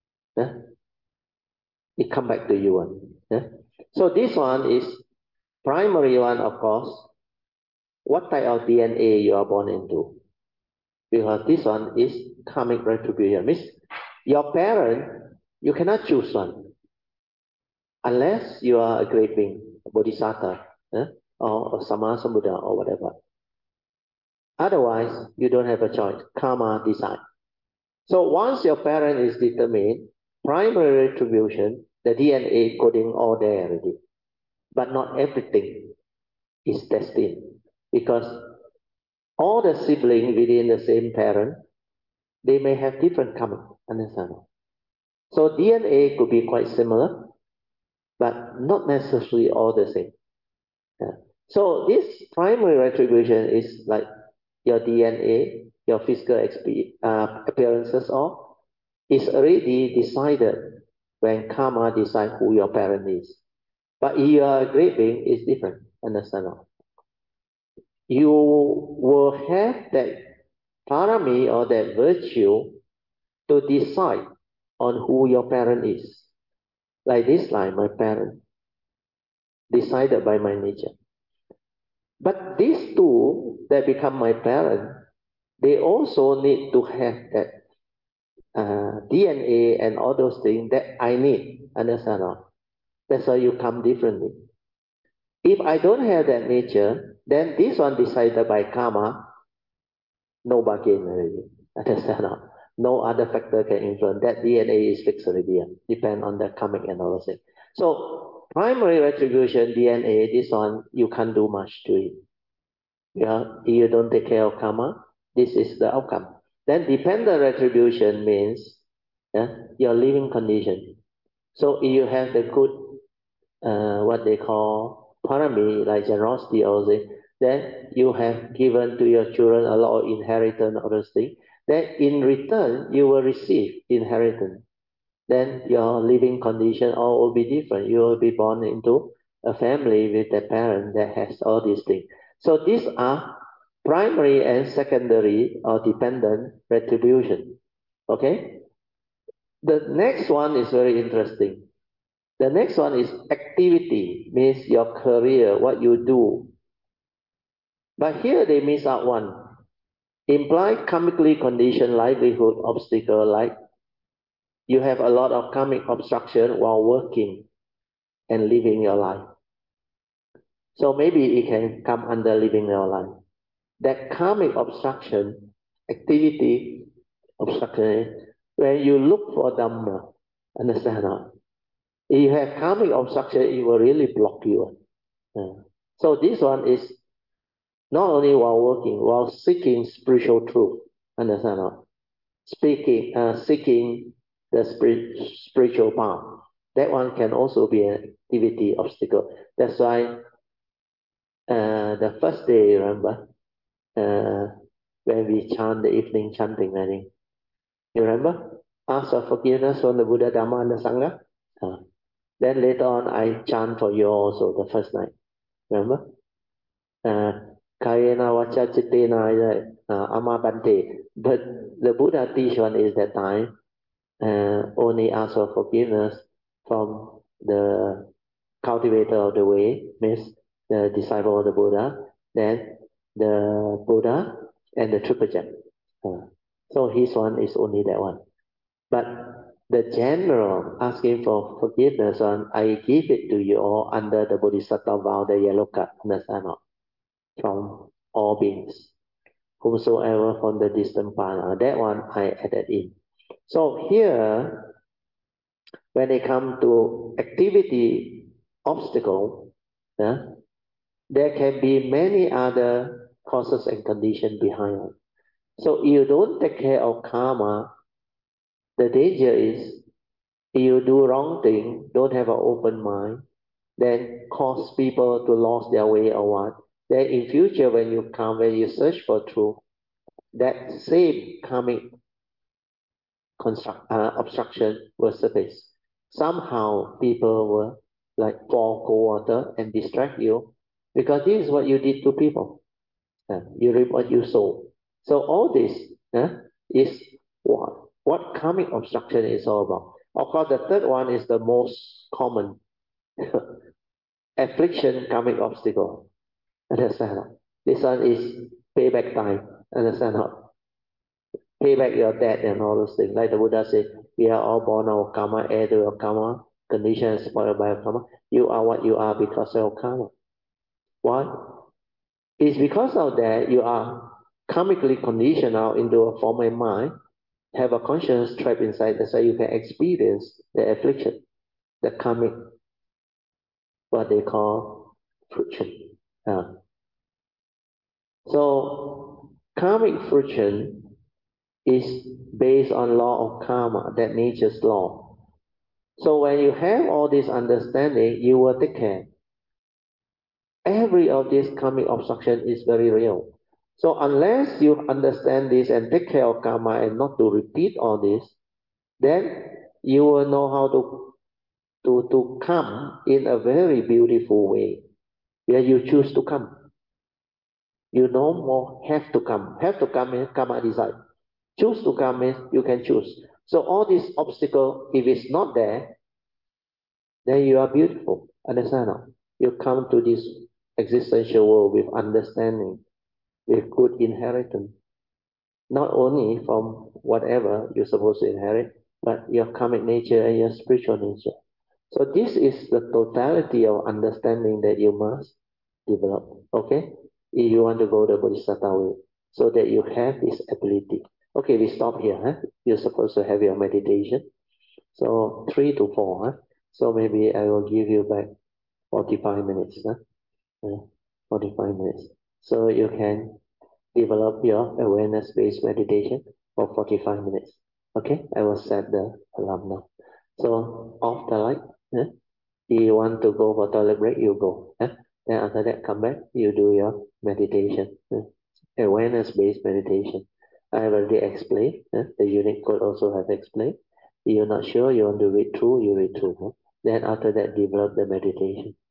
It come back to you. So this one is primary one, of course. What type of DNA you are born into? Because this one is karmic retribution. Means your parent, you cannot choose one. Unless you are a great being, a bodhisattva, or a Sammasambuddha or whatever. Otherwise, you don't have a choice. Karma decide. So once your parent is determined, primary retribution, the DNA coding all there already. But not everything is destined, because all the siblings within the same parent, they may have different karma. Understand? So DNA could be quite similar, but not necessarily all the same. Yeah. So this primary retribution is like your DNA, your physical appearances, all is already decided when karma decides who your parent is. But if you are a great being, it's different. Understand? You will have that parami or that virtue to decide on who your parent is. Like this line, my parent, decided by my nature. But these two that become my parent, they also need to have that DNA and all those things that I need. Understand? That's why you come differently. If I don't have that nature, then this one decided by karma, no bargain already. Understand? No other factor can influence. That DNA is fixed already. Depend on the karmic and all those things. So primary retribution, DNA, this one, you can't do much to it. Yeah, if you don't take care of karma, this is the outcome. Then dependent retribution means your living condition. So if you have the good, what they call parami, like generosity or something, then you have given to your children a lot of inheritance or those things. Then in return, you will receive inheritance. Then your living condition all will be different. You will be born into a family with a parent that has all these things. So these are primary and secondary or dependent retribution. Okay? The next one is very interesting. The next one is activity, means your career, what you do. But here they miss out one. Implied karmically conditioned livelihood obstacle, like you have a lot of karmic obstruction while working and living your life. So maybe it can come under living your life. That karmic obstruction, activity obstruction, when you look for Dhamma, understand not? If you have karmic obstruction, it will really block you. So this one is not only while working, while seeking spiritual truth, understand not? Seeking the spiritual path. That one can also be an activity obstacle. That's why the first day, remember, when we chant the evening chanting, I think. You remember? Ask for forgiveness from the Buddha, Dhamma, and the Sangha. Then later on, I chant for you also the first night. Remember? Kayena Vacha Chittena Amabante. But the Buddha teach one is that time only ask for forgiveness from the cultivator of the way, means the disciple of the Buddha, then the Buddha and the Tripajak. So his one is only that one. But the general asking for forgiveness on, I give it to you all under the Bodhisattva vow, the yellow card, understand not? From all beings, whomsoever from the distant past. That one I added in. So here, when they come to activity obstacle, there can be many other causes and conditions behind it. So if you don't take care of karma, the danger is if you do wrong thing, don't have an open mind, then cause people to lose their way or what. Then in future when you search for truth, that same karmic obstruction will surface. Somehow people will like pour cold water and distract you, because this is what you did to people. You reap what you sow. So all this is what karmic obstruction is all about. Of course, the third one is the most common. Affliction, karmic obstacle. Understand? This one is payback time. Understand? Pay back your debt and all those things. Like the Buddha said, we are all born of karma, heir to your karma, condition is spoiled by your karma. You are what you are because of karma. Why? It's because of that you are karmically conditioned out into a form of mind, have a conscience trapped inside, so you can experience the affliction, the karmic, what they call friction. So karmic friction is based on law of karma, that nature's law. So when you have all this understanding, you will take care. Every of this karmic obstruction is very real. So unless you understand this and take care of karma and not to repeat all this, then you will know how to come in a very beautiful way, where you choose to come. You no more have to come. Have to come means karma decide. Choose to come means you can choose. So all these obstacles, if it's not there, then you are beautiful. Understand? No? You come to this existential world with understanding, with good inheritance. Not only from whatever you're supposed to inherit, but your karmic nature and your spiritual nature. So this is the totality of understanding that you must develop. Okay? If you want to go the Bodhisattva way, so that you have this ability. Okay, we stop here. Huh? You're supposed to have your meditation. So 3 to 4. Huh? So maybe I will give you back 45 minutes. Huh? 45 minutes. So you can develop your awareness-based meditation for 45 minutes. Okay, I will set the alarm now. So off the light. If you want to go for toilet break, you go. Then after that, come back, you do your meditation. Awareness-based meditation. I already explained. The unit code also have explained. If you're not sure, you want to read through, you read through. Then after that, develop the meditation.